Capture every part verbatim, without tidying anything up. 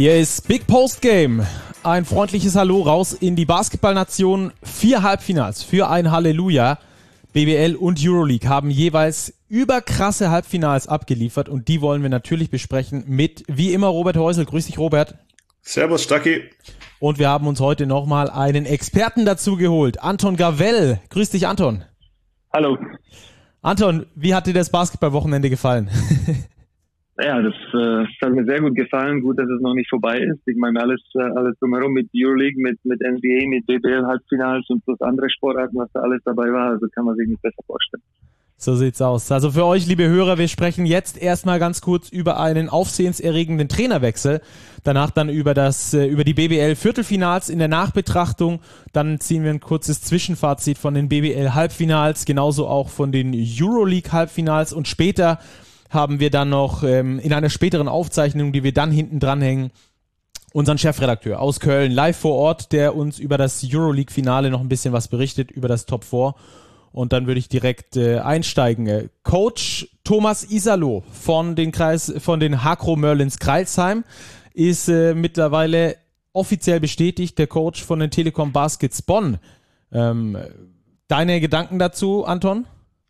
Hier ist Big Post Game. Ein freundliches Hallo raus in die Basketballnation. Vier Halbfinals für ein Halleluja. B B L und Euroleague haben jeweils überkrasse Halbfinals abgeliefert und die wollen wir natürlich besprechen mit, wie immer, Robert Häusl. Grüß dich, Robert. Servus, Stacki. Und wir haben uns heute nochmal einen Experten dazu geholt, Anton Gavell. Grüß dich, Anton. Hallo. Anton, wie hat dir das Basketballwochenende gefallen? Ja, das, äh, das hat mir sehr gut gefallen. Gut, dass es noch nicht vorbei ist. Ich meine, alles äh, alles drumherum mit Euroleague, mit mit N B A, mit B B L-Halbfinals und plus andere Sportarten, was da alles dabei war. Also kann man sich nicht besser vorstellen. So sieht's aus. Also für euch, liebe Hörer, wir sprechen jetzt erstmal ganz kurz über einen aufsehenserregenden Trainerwechsel. Danach dann über das über die B B L-Viertelfinals in der Nachbetrachtung. Dann ziehen wir ein kurzes Zwischenfazit von den B B L-Halbfinals, genauso auch von den Euroleague-Halbfinals. Und später haben wir dann noch ähm, in einer späteren Aufzeichnung, die wir dann hinten dranhängen, unseren Chefredakteur aus Köln live vor Ort, der uns über das Euroleague-Finale noch ein bisschen was berichtet, über das Top vier. Und dann würde ich direkt äh, einsteigen. Coach Thomas Iserloh von den Kreis, von den Hakro Merlins Crailsheim ist äh, mittlerweile offiziell bestätigt, der Coach von den Telekom Baskets Bonn. Ähm, deine Gedanken dazu, Anton?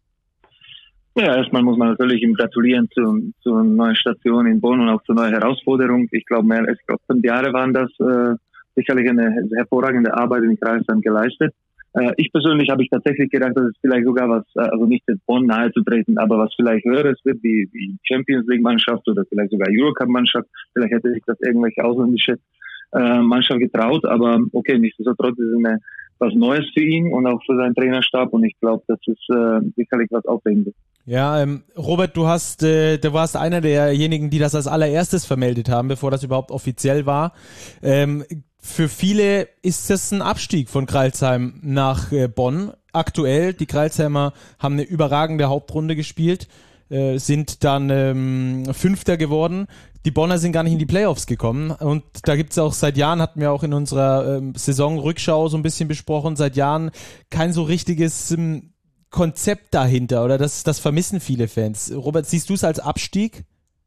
Ja, erstmal muss man natürlich ihm gratulieren zu, zur neuen Station in Bonn und auch zur neuen Herausforderung. Ich glaube, mehr als fünf Jahre waren das äh, sicherlich eine hervorragende Arbeit in Crailsheim geleistet. Äh, ich persönlich habe ich tatsächlich gedacht, dass es vielleicht sogar was, äh, also nicht in Bonn nahe zu treten, aber was vielleicht Höheres wird, wie die Champions League Mannschaft oder vielleicht sogar Eurocup Mannschaft. Vielleicht hätte sich das irgendwelche ausländische äh, Mannschaft getraut, aber okay, nichtsdestotrotz ist es eine was Neues für ihn und auch für seinen Trainerstab und ich glaube, das ist äh, sicherlich was Aufregendes. Ja, ähm, Robert, du hast, äh, du warst einer derjenigen, die das als allererstes vermeldet haben, bevor das überhaupt offiziell war. Ähm, für viele ist das ein Abstieg von Crailsheim nach äh, Bonn. Aktuell, die Crailsheimer haben eine überragende Hauptrunde gespielt, äh, sind dann ähm, Fünfter geworden. Die Bonner sind gar nicht in die Playoffs gekommen und da gibt's auch seit Jahren, hatten wir auch in unserer ähm, Saisonrückschau so ein bisschen besprochen, seit Jahren kein so richtiges ähm, Konzept dahinter oder das, das vermissen viele Fans. Robert, siehst du es als Abstieg?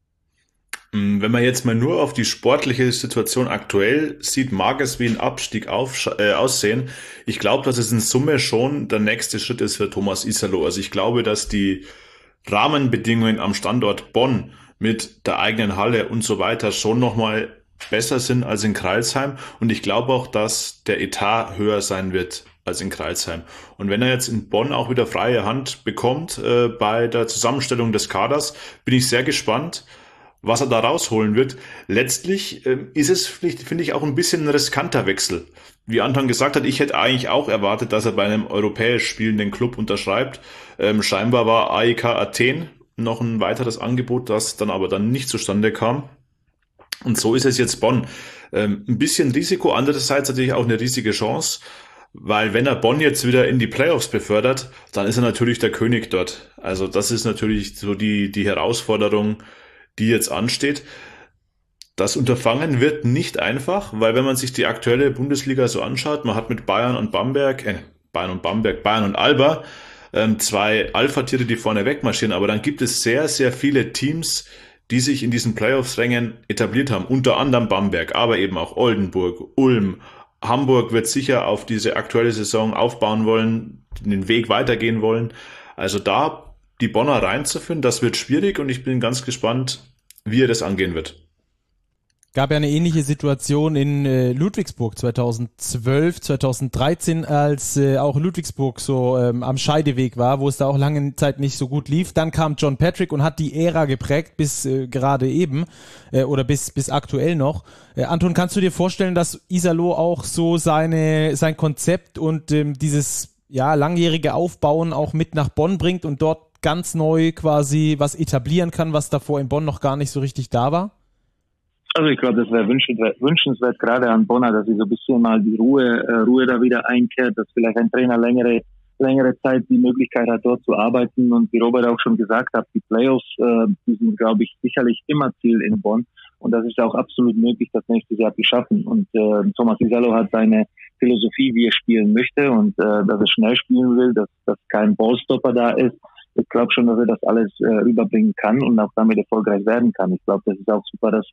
Wenn man jetzt mal nur auf die sportliche Situation aktuell sieht, mag es wie ein Abstieg auf, äh, aussehen. Ich glaube, dass es in Summe schon der nächste Schritt ist für Thomas Iserloh. Also ich glaube, dass die Rahmenbedingungen am Standort Bonn mit der eigenen Halle und so weiter schon nochmal besser sind als in Crailsheim. Und ich glaube auch, dass der Etat höher sein wird als in Crailsheim. Und wenn er jetzt in Bonn auch wieder freie Hand bekommt äh, bei der Zusammenstellung des Kaders, bin ich sehr gespannt, was er da rausholen wird. Letztlich äh, ist es, finde ich, auch ein bisschen ein riskanter Wechsel. Wie Anton gesagt hat, ich hätte eigentlich auch erwartet, dass er bei einem europäisch spielenden Club unterschreibt. Ähm, scheinbar war A E K Athen noch ein weiteres Angebot, das dann aber dann nicht zustande kam. Und so ist es jetzt Bonn. Ähm, ein bisschen Risiko, andererseits natürlich auch eine riesige Chance, weil wenn er Bonn jetzt wieder in die Playoffs befördert, dann ist er natürlich der König dort. Also das ist natürlich so die, die Herausforderung, die jetzt ansteht. Das Unterfangen wird nicht einfach, weil wenn man sich die aktuelle Bundesliga so anschaut, man hat mit Bayern und Bamberg, äh, Bayern und Bamberg, Bayern und Alba, ähm, zwei Alpha-Tiere, die vorne wegmarschieren, aber dann gibt es sehr, sehr viele Teams, die sich in diesen Playoffs-Rängen etabliert haben, unter anderem Bamberg, aber eben auch Oldenburg, Ulm. Hamburg wird sicher auf diese aktuelle Saison aufbauen wollen, den Weg weitergehen wollen. Also da die Bonner reinzuführen, das wird schwierig und ich bin ganz gespannt, wie er das angehen wird. Gab ja eine ähnliche Situation in äh, Ludwigsburg zweitausendzwölf, zweitausenddreizehn, als äh, auch Ludwigsburg so ähm, am Scheideweg war, wo es da auch lange Zeit nicht so gut lief. Dann kam John Patrick und hat die Ära geprägt bis äh, gerade eben äh, oder bis bis aktuell noch. Äh, Anton, kannst du dir vorstellen, dass Iserloh auch so seine sein Konzept und ähm, dieses ja langjährige Aufbauen auch mit nach Bonn bringt und dort ganz neu quasi was etablieren kann, was davor in Bonn noch gar nicht so richtig da war? Also ich glaube, das wäre wünschenswert, wünschenswert gerade an Bonner, dass sie so ein bisschen mal die Ruhe, äh, Ruhe da wieder einkehrt, dass vielleicht ein Trainer längere, längere Zeit die Möglichkeit hat, dort zu arbeiten. Und wie Robert auch schon gesagt hat, die Playoffs, äh, die sind, glaube ich, sicherlich immer Ziel in Bonn. Und das ist auch absolut möglich, das nächstes Jahr zu schaffen. Und äh, Thomas Iserloh hat seine Philosophie, wie er spielen möchte und äh, dass er schnell spielen will, dass, dass kein Ballstopper da ist. Ich glaube schon, dass er das alles äh, rüberbringen kann und auch damit erfolgreich werden kann. Ich glaube, das ist auch super, dass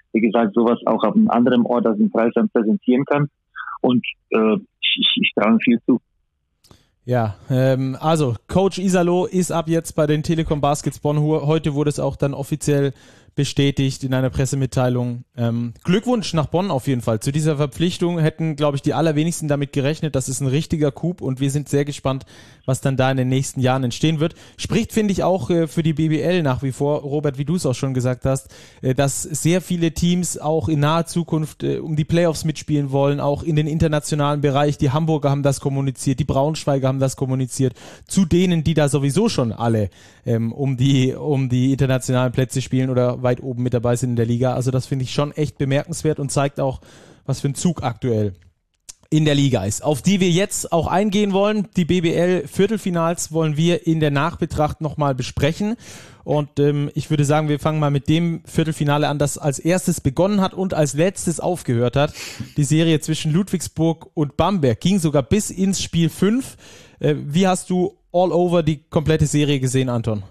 wie gesagt, sowas auch auf einem anderen Ort als im Kreisland präsentieren kann. Und äh, ich, ich traue ihm viel zu. Ja, ähm, also Coach Iserloh ist ab jetzt bei den Telekom Baskets Bonn. Heute wurde es auch dann offiziell bestätigt in einer Pressemitteilung. Ähm, Glückwunsch nach Bonn auf jeden Fall. Zu dieser Verpflichtung hätten, glaube ich, die allerwenigsten damit gerechnet. Das ist ein richtiger Coup und wir sind sehr gespannt, was dann da in den nächsten Jahren entstehen wird. Spricht, finde ich, auch äh, für die B B L nach wie vor, Robert, wie du es auch schon gesagt hast, äh, dass sehr viele Teams auch in naher Zukunft äh, um die Playoffs mitspielen wollen, auch in den internationalen Bereich. Die Hamburger haben das kommuniziert, die Braunschweiger haben das kommuniziert, zu denen, die da sowieso schon alle ähm, um die um die internationalen Plätze spielen oder weit oben mit dabei sind in der Liga. Also das finde ich schon echt bemerkenswert und zeigt auch, was für ein Zug aktuell in der Liga ist, auf die wir jetzt auch eingehen wollen. Die B B L-Viertelfinals wollen wir in der Nachbetracht nochmal besprechen. Und ähm, ich würde sagen, wir fangen mal mit dem Viertelfinale an, das als erstes begonnen hat und als letztes aufgehört hat. Die Serie zwischen Ludwigsburg und Bamberg ging sogar bis ins Spiel fünf. Äh, wie hast du all over die komplette Serie gesehen, Anton?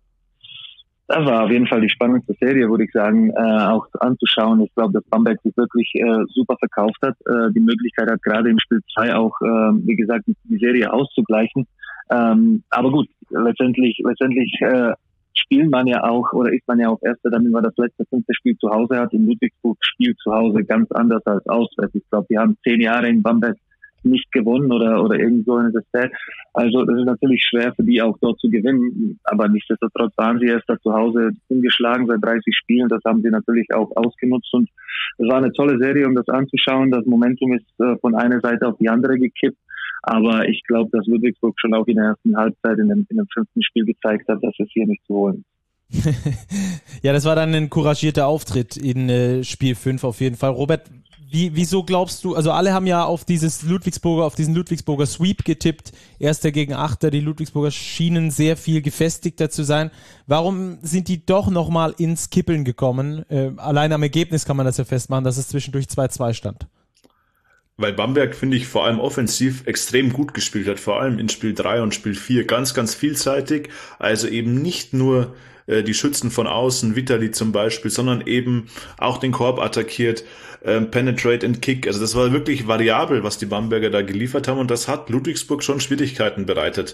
Das war auf jeden Fall die spannendste Serie, würde ich sagen, äh, auch anzuschauen. Ich glaube, dass Bamberg sich wirklich äh, super verkauft hat. Äh, die Möglichkeit hat, gerade im Spiel zwei auch, äh, wie gesagt, die Serie auszugleichen. Ähm, aber gut, letztendlich, letztendlich äh, spielt man ja auch, oder ist man ja auch Erster, damit man das letzte fünfte Spiel zu Hause hat. In Ludwigsburg spielt zu Hause ganz anders als auswärts. Ich glaube, die haben zehn Jahre in Bamberg nicht gewonnen oder oder irgend so eine Sache. Also das ist natürlich schwer für die auch dort zu gewinnen, aber nichtsdestotrotz waren sie erst da zu Hause ungeschlagen seit dreißig Spielen, das haben sie natürlich auch ausgenutzt und es war eine tolle Serie, um das anzuschauen. Das Momentum ist äh, von einer Seite auf die andere gekippt, aber ich glaube, dass Ludwigsburg schon auch in der ersten Halbzeit in dem, in dem fünften Spiel gezeigt hat, dass es hier nicht zu holen ist. Ja, das war dann ein couragierter Auftritt in äh, Spiel fünf auf jeden Fall. Robert, Wie, wieso glaubst du, also alle haben ja auf dieses Ludwigsburger, auf diesen Ludwigsburger Sweep getippt, Erster gegen Achter, die Ludwigsburger schienen sehr viel gefestigter zu sein. Warum sind die doch nochmal ins Kippeln gekommen? Äh, allein am Ergebnis kann man das ja festmachen, dass es zwischendurch zwei zwei stand. Weil Bamberg, finde ich, vor allem offensiv extrem gut gespielt hat, vor allem in Spiel drei und Spiel vier ganz, ganz vielseitig, also eben nicht nur äh, die Schützen von außen, Vitali zum Beispiel, sondern eben auch den Korb attackiert, ähm, Penetrate and Kick, also das war wirklich variabel, was die Bamberger da geliefert haben und das hat Ludwigsburg schon Schwierigkeiten bereitet.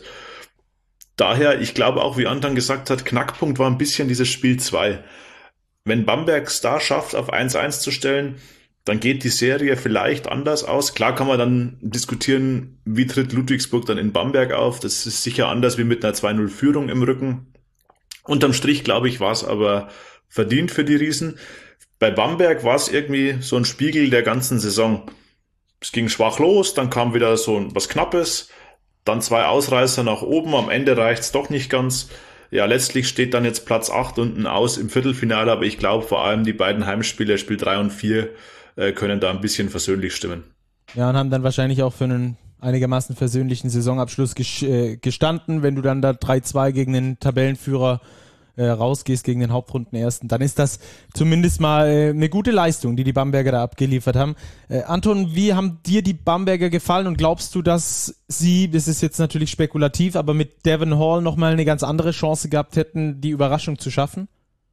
Daher, ich glaube auch, wie Anton gesagt hat, Knackpunkt war ein bisschen dieses Spiel zwei. Wenn Bamberg es da schafft, auf eins eins zu stellen, dann geht die Serie vielleicht anders aus. Klar kann man dann diskutieren, wie tritt Ludwigsburg dann in Bamberg auf. Das ist sicher anders wie mit einer zwei null Führung im Rücken. Unterm Strich, glaube ich, war es aber verdient für die Riesen. Bei Bamberg war es irgendwie so ein Spiegel der ganzen Saison. Es ging schwach los, dann kam wieder so was Knappes, dann zwei Ausreißer nach oben, am Ende reicht's doch nicht ganz. Ja, letztlich steht dann jetzt Platz acht unten aus im Viertelfinale, aber ich glaube vor allem die beiden Heimspiele, Spiel drei und vier, können da ein bisschen versöhnlich stimmen. Ja, und haben dann wahrscheinlich auch für einen einigermaßen versöhnlichen Saisonabschluss gestanden, wenn du dann da drei zwei gegen den Tabellenführer äh, rausgehst, gegen den Hauptrundenersten, dann ist das zumindest mal äh, eine gute Leistung, die die Bamberger da abgeliefert haben. Äh, Anton, wie haben dir die Bamberger gefallen und glaubst du, dass sie, das ist jetzt natürlich spekulativ, aber mit Devon Hall nochmal eine ganz andere Chance gehabt hätten, die Überraschung zu schaffen?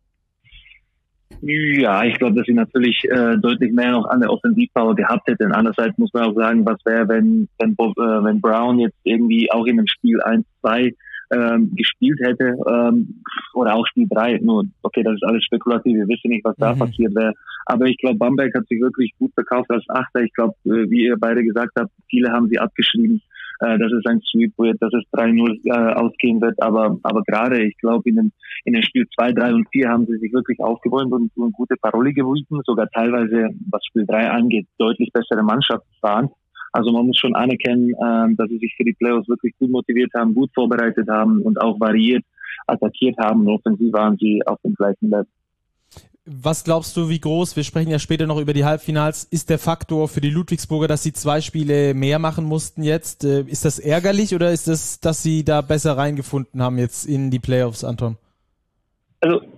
Ja, ich glaube, dass sie natürlich äh, deutlich mehr noch an der Offensivpower gehabt hätten. Andererseits muss man auch sagen, was wäre, wenn wenn, Bob, äh, wenn Brown jetzt irgendwie auch in dem Spiel eins zwei ähm, gespielt hätte ähm, oder auch Spiel drei. Nur, okay, das ist alles spekulativ, wir wissen nicht, was da mhm. passiert wäre. Aber ich glaube, Bamberg hat sich wirklich gut verkauft als Achter. Ich glaube, äh, wie ihr beide gesagt habt, viele haben sie abgeschrieben. dass es ein Sweep wird, dass es drei null äh, ausgehen wird, aber aber gerade, ich glaube, in dem in den Spiel zwei, drei und vier haben sie sich wirklich aufgebäumt und, und gute Paroli gewiesen, sogar teilweise, was Spiel drei angeht, deutlich bessere Mannschaft waren. Also man muss schon anerkennen, äh, dass sie sich für die Playoffs wirklich gut motiviert haben, gut vorbereitet haben und auch variiert attackiert haben. Und offensiv waren sie auf dem gleichen Level. Was glaubst du, wie groß, wir sprechen ja später noch über die Halbfinals, ist der Faktor für die Ludwigsburger, dass sie zwei Spiele mehr machen mussten jetzt? Ist das ärgerlich oder ist das, dass sie da besser reingefunden haben jetzt in die Playoffs, Anton? Also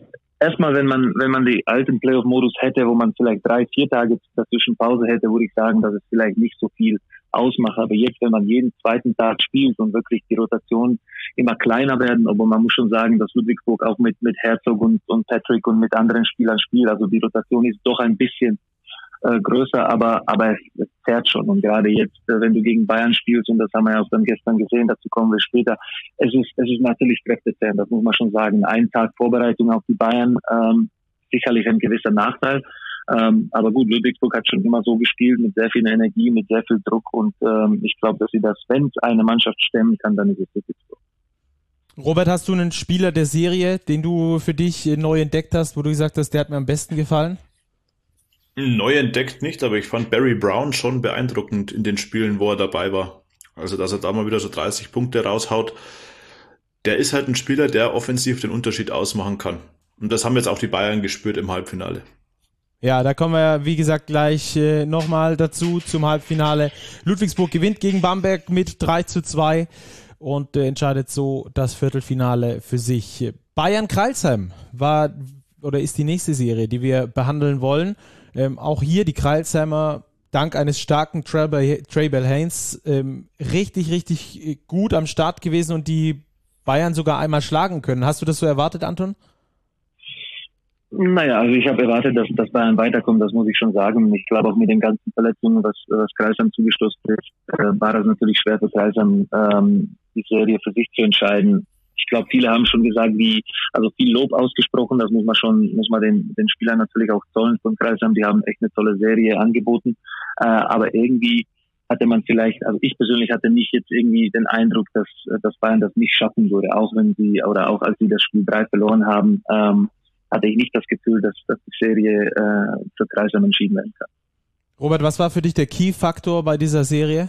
erstmal, wenn man, wenn man die alten Playoff-Modus hätte, wo man vielleicht drei, vier Tage dazwischen Pause hätte, würde ich sagen, dass es vielleicht nicht so viel ausmacht. Aber jetzt, wenn man jeden zweiten Tag spielt und wirklich die Rotation immer kleiner werden, aber man muss schon sagen, dass Ludwigsburg auch mit, mit Herzog und, und Patrick und mit anderen Spielern spielt. Also die Rotation ist doch ein bisschen äh, größer, aber, aber es, es zerrt schon. Und gerade jetzt, äh, wenn du gegen Bayern spielst, und das haben wir ja auch dann gestern gesehen, dazu kommen wir später, es ist, es ist natürlich kräftezehrend, das muss man schon sagen. Ein Tag Vorbereitung auf die Bayern, ähm, sicherlich ein gewisser Nachteil. Ähm, aber gut, Ludwigsburg hat schon immer so gespielt, mit sehr viel Energie, mit sehr viel Druck, und ähm, ich glaube, dass sie das, wenn es eine Mannschaft stemmen kann, dann ist es Ludwigsburg. Robert, hast du einen Spieler der Serie, den du für dich neu entdeckt hast, wo du gesagt hast, der hat mir am besten gefallen? Neu entdeckt nicht, aber ich fand Barry Brown schon beeindruckend in den Spielen, wo er dabei war. Also, dass er da mal wieder so dreißig Punkte raushaut. Der ist halt ein Spieler, der offensiv den Unterschied ausmachen kann. Und das haben jetzt auch die Bayern gespürt im Halbfinale. Ja, da kommen wir, wie gesagt, gleich äh, nochmal dazu zum Halbfinale. Ludwigsburg gewinnt gegen Bamberg mit drei zu zwei und äh, entscheidet so das Viertelfinale für sich. Bayern-Kreilsheim war oder ist die nächste Serie, die wir behandeln wollen. Ähm, auch hier die Kreilsheimer dank eines starken Traybell Haynes ähm, richtig, richtig gut am Start gewesen und die Bayern sogar einmal schlagen können. Hast du das so erwartet, Anton? Naja, also ich habe erwartet, dass, dass Bayern weiterkommt, das muss ich schon sagen. Ich glaube auch mit den ganzen Verletzungen, was, was Kreilsheim zugestoßen ist, äh, war das natürlich schwer für Kreilsheim, ähm, die Serie für sich zu entscheiden. Ich glaube, viele haben schon gesagt, wie, also viel Lob ausgesprochen, das muss man schon, muss man den, den Spielern natürlich auch zollen von Kreilsheim, die haben echt eine tolle Serie angeboten, äh, aber irgendwie hatte man vielleicht, also ich persönlich hatte nicht jetzt irgendwie den Eindruck, dass, dass Bayern das nicht schaffen würde, auch wenn sie, oder auch als sie das Spiel drei verloren haben, ähm, hatte ich nicht das Gefühl, dass, dass die Serie äh, für Kreisheim entschieden werden kann. Robert, was war für dich der Key-Faktor bei dieser Serie?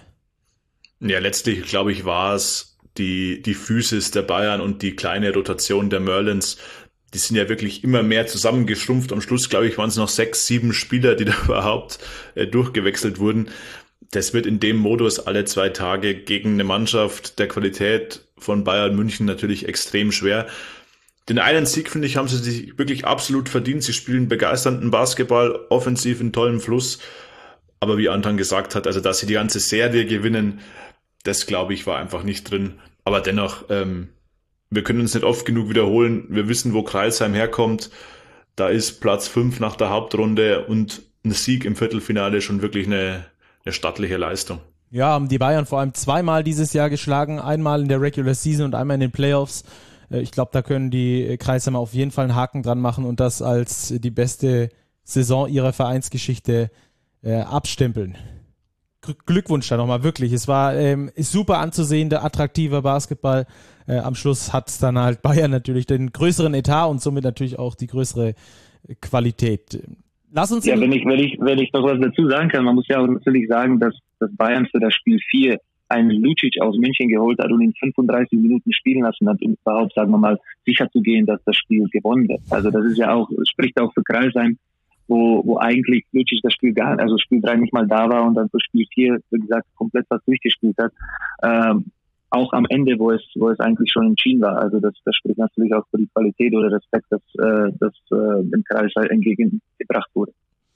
Ja, letztlich, glaube ich, war es die, die Physis der Bayern und die kleine Rotation der Merlins. Die sind ja wirklich immer mehr zusammengeschrumpft. Am Schluss, glaube ich, waren es noch sechs, sieben Spieler, die da überhaupt äh, durchgewechselt wurden. Das wird in dem Modus alle zwei Tage gegen eine Mannschaft der Qualität von Bayern München natürlich extrem schwer. Den einen Sieg, finde ich, haben sie sich wirklich absolut verdient. Sie spielen begeisternden Basketball, offensiv in tollem Fluss. Aber wie Anton gesagt hat, also dass sie die ganze Serie gewinnen, das, glaube ich, war einfach nicht drin. Aber dennoch, ähm, wir können uns nicht oft genug wiederholen. Wir wissen, wo Kreilsheim herkommt. Da ist Platz fünf nach der Hauptrunde und ein Sieg im Viertelfinale schon wirklich eine, eine stattliche Leistung. Ja, haben die Bayern vor allem zweimal dieses Jahr geschlagen. Einmal in der Regular Season und einmal in den Playoffs. Ich glaube, da können die Kreisheimer auf jeden Fall einen Haken dran machen und das als die beste Saison ihrer Vereinsgeschichte äh, abstempeln. Glückwunsch da nochmal, wirklich. Es war ähm, ist super anzusehen, der attraktive Basketball. Äh, am Schluss hat es dann halt Bayern natürlich den größeren Etat und somit natürlich auch die größere Qualität. Lass uns ja, wenn ich, wenn ich, wenn ich noch was dazu sagen kann, man muss ja auch natürlich sagen, dass, dass Bayern für das Spiel vier einen Lucic aus München geholt hat und ihn fünfunddreißig Minuten spielen lassen hat, um überhaupt, sagen wir mal, sicher zu gehen, dass das Spiel gewonnen wird. Also das ist ja auch, spricht auch für Kreilsheim, wo, wo eigentlich Lucic das Spiel gar, also Spiel drei nicht mal da war und dann für Spiel vier, wie gesagt, komplett was durchgespielt hat. Ähm, auch am Ende, wo es, wo es eigentlich schon entschieden war. Also das, das spricht natürlich auch für die Qualität oder Respekt, dass, äh, dass äh, dem Kreilsheim entgegengebracht wurde.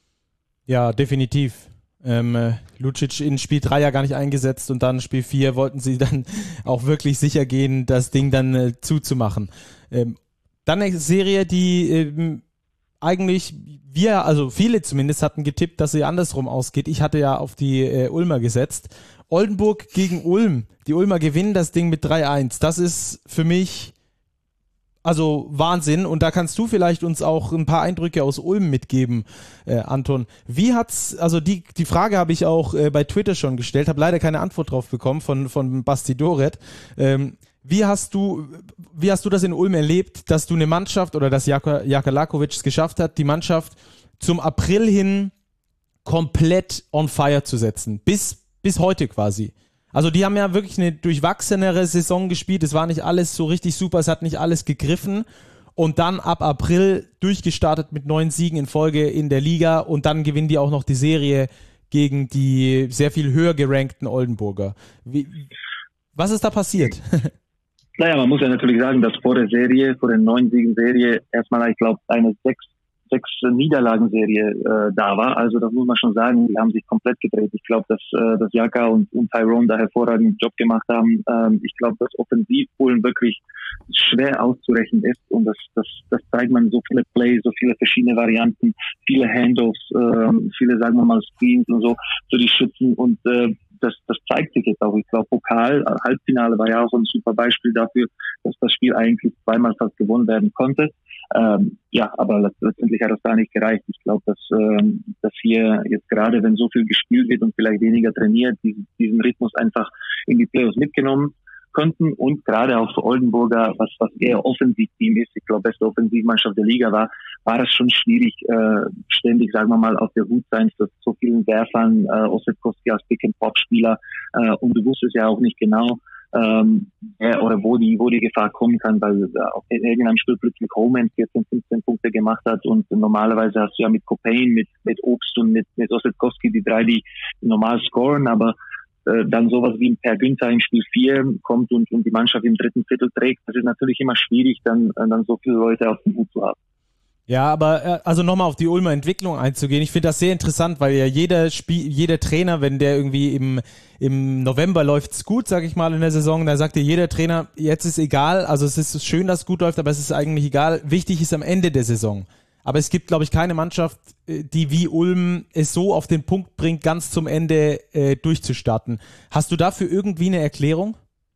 Ja, definitiv. Ähm, Lucic in Spiel drei ja gar nicht eingesetzt und dann Spiel vier wollten sie dann auch wirklich sicher gehen, das Ding dann äh, zuzumachen. Ähm, dann eine Serie, die ähm, eigentlich wir, also viele zumindest, hatten getippt, dass sie andersrum ausgeht. Ich hatte ja auf die äh, Ulmer gesetzt. Oldenburg gegen Ulm. Die Ulmer gewinnen das Ding mit drei eins. Das ist für mich also Wahnsinn, und da kannst du vielleicht uns auch ein paar Eindrücke aus Ulm mitgeben, äh, Anton. Wie hat's, also die die Frage habe ich auch äh, bei Twitter schon gestellt, habe leider keine Antwort drauf bekommen von von Basti Doret. Ähm, wie hast du wie hast du das in Ulm erlebt, dass du eine Mannschaft oder dass Jaka, Jaka Lakovic es geschafft hat, die Mannschaft zum April hin komplett on fire zu setzen, bis bis heute quasi? Also die haben ja wirklich eine durchwachsenere Saison gespielt. Es war nicht alles so richtig super, es hat nicht alles gegriffen. Und dann ab April durchgestartet mit neun Siegen in Folge in der Liga. Und dann gewinnen die auch noch die Serie gegen die sehr viel höher gerankten Oldenburger. Wie, was ist da passiert? Naja, man muss ja natürlich sagen, dass vor der Serie, vor der neun Siegen Serie erstmal, ich glaube, eine sechs sechs Niederlagenserie äh, da war. Also das muss man schon sagen, die haben sich komplett gedreht. Ich glaube, dass, äh, dass Jaka und, und Tyrone da hervorragenden Job gemacht haben. Ähm, ich glaube, dass offensiv Polen wirklich schwer auszurechnen ist und das, das, das zeigt man, so viele Plays, so viele verschiedene Varianten, viele Handoffs, äh, viele, sagen wir mal, Screens und so für die Schützen und äh, das, das zeigt sich jetzt auch. Ich glaube, Pokal, Halbfinale war ja auch ein super Beispiel dafür, dass das Spiel eigentlich zweimal fast gewonnen werden konnte. Ähm, ja, aber letztendlich hat das gar nicht gereicht. Ich glaube, dass, ähm, dass hier jetzt gerade, wenn so viel gespielt wird und vielleicht weniger trainiert, diesen, diesen Rhythmus einfach in die Playoffs mitgenommen konnten und gerade auch für Oldenburger, was, was eher Offensivteam ist, ich glaube, beste Offensivmannschaft der Liga war, war das schon schwierig, äh, ständig, sagen wir mal, auf der Hut sein für so vielen Werfern, äh, Ossetkowski als Pick-and-Pop-Spieler, äh, und du wusstest ja auch nicht genau, ähm, ja, oder wo die, wo die Gefahr kommen kann, weil äh, auf irgendeinem Spiel plötzlich Homan vierzehn, fünfzehn Punkte gemacht hat und normalerweise hast du ja mit Copain, mit, mit Obst und mit, mit Ossetkowski die drei, die normal scoren, aber äh, dann sowas wie ein Per Günther im Spiel vier kommt und, und die Mannschaft im dritten Viertel trägt, das ist natürlich immer schwierig, dann, dann so viele Leute auf dem Hut zu haben. Ja, aber also nochmal auf die Ulmer Entwicklung einzugehen, ich finde das sehr interessant, weil ja jeder Spiel, jeder Trainer, wenn der irgendwie im, im November läuft's gut, sag ich mal, in der Saison, da sagt dir jeder Trainer, jetzt ist egal, also es ist schön, dass es gut läuft, aber es ist eigentlich egal, wichtig ist am Ende der Saison. Aber es gibt, glaube ich, keine Mannschaft, die wie Ulm es so auf den Punkt bringt, ganz zum Ende äh, durchzustarten. Hast du dafür irgendwie eine Erklärung?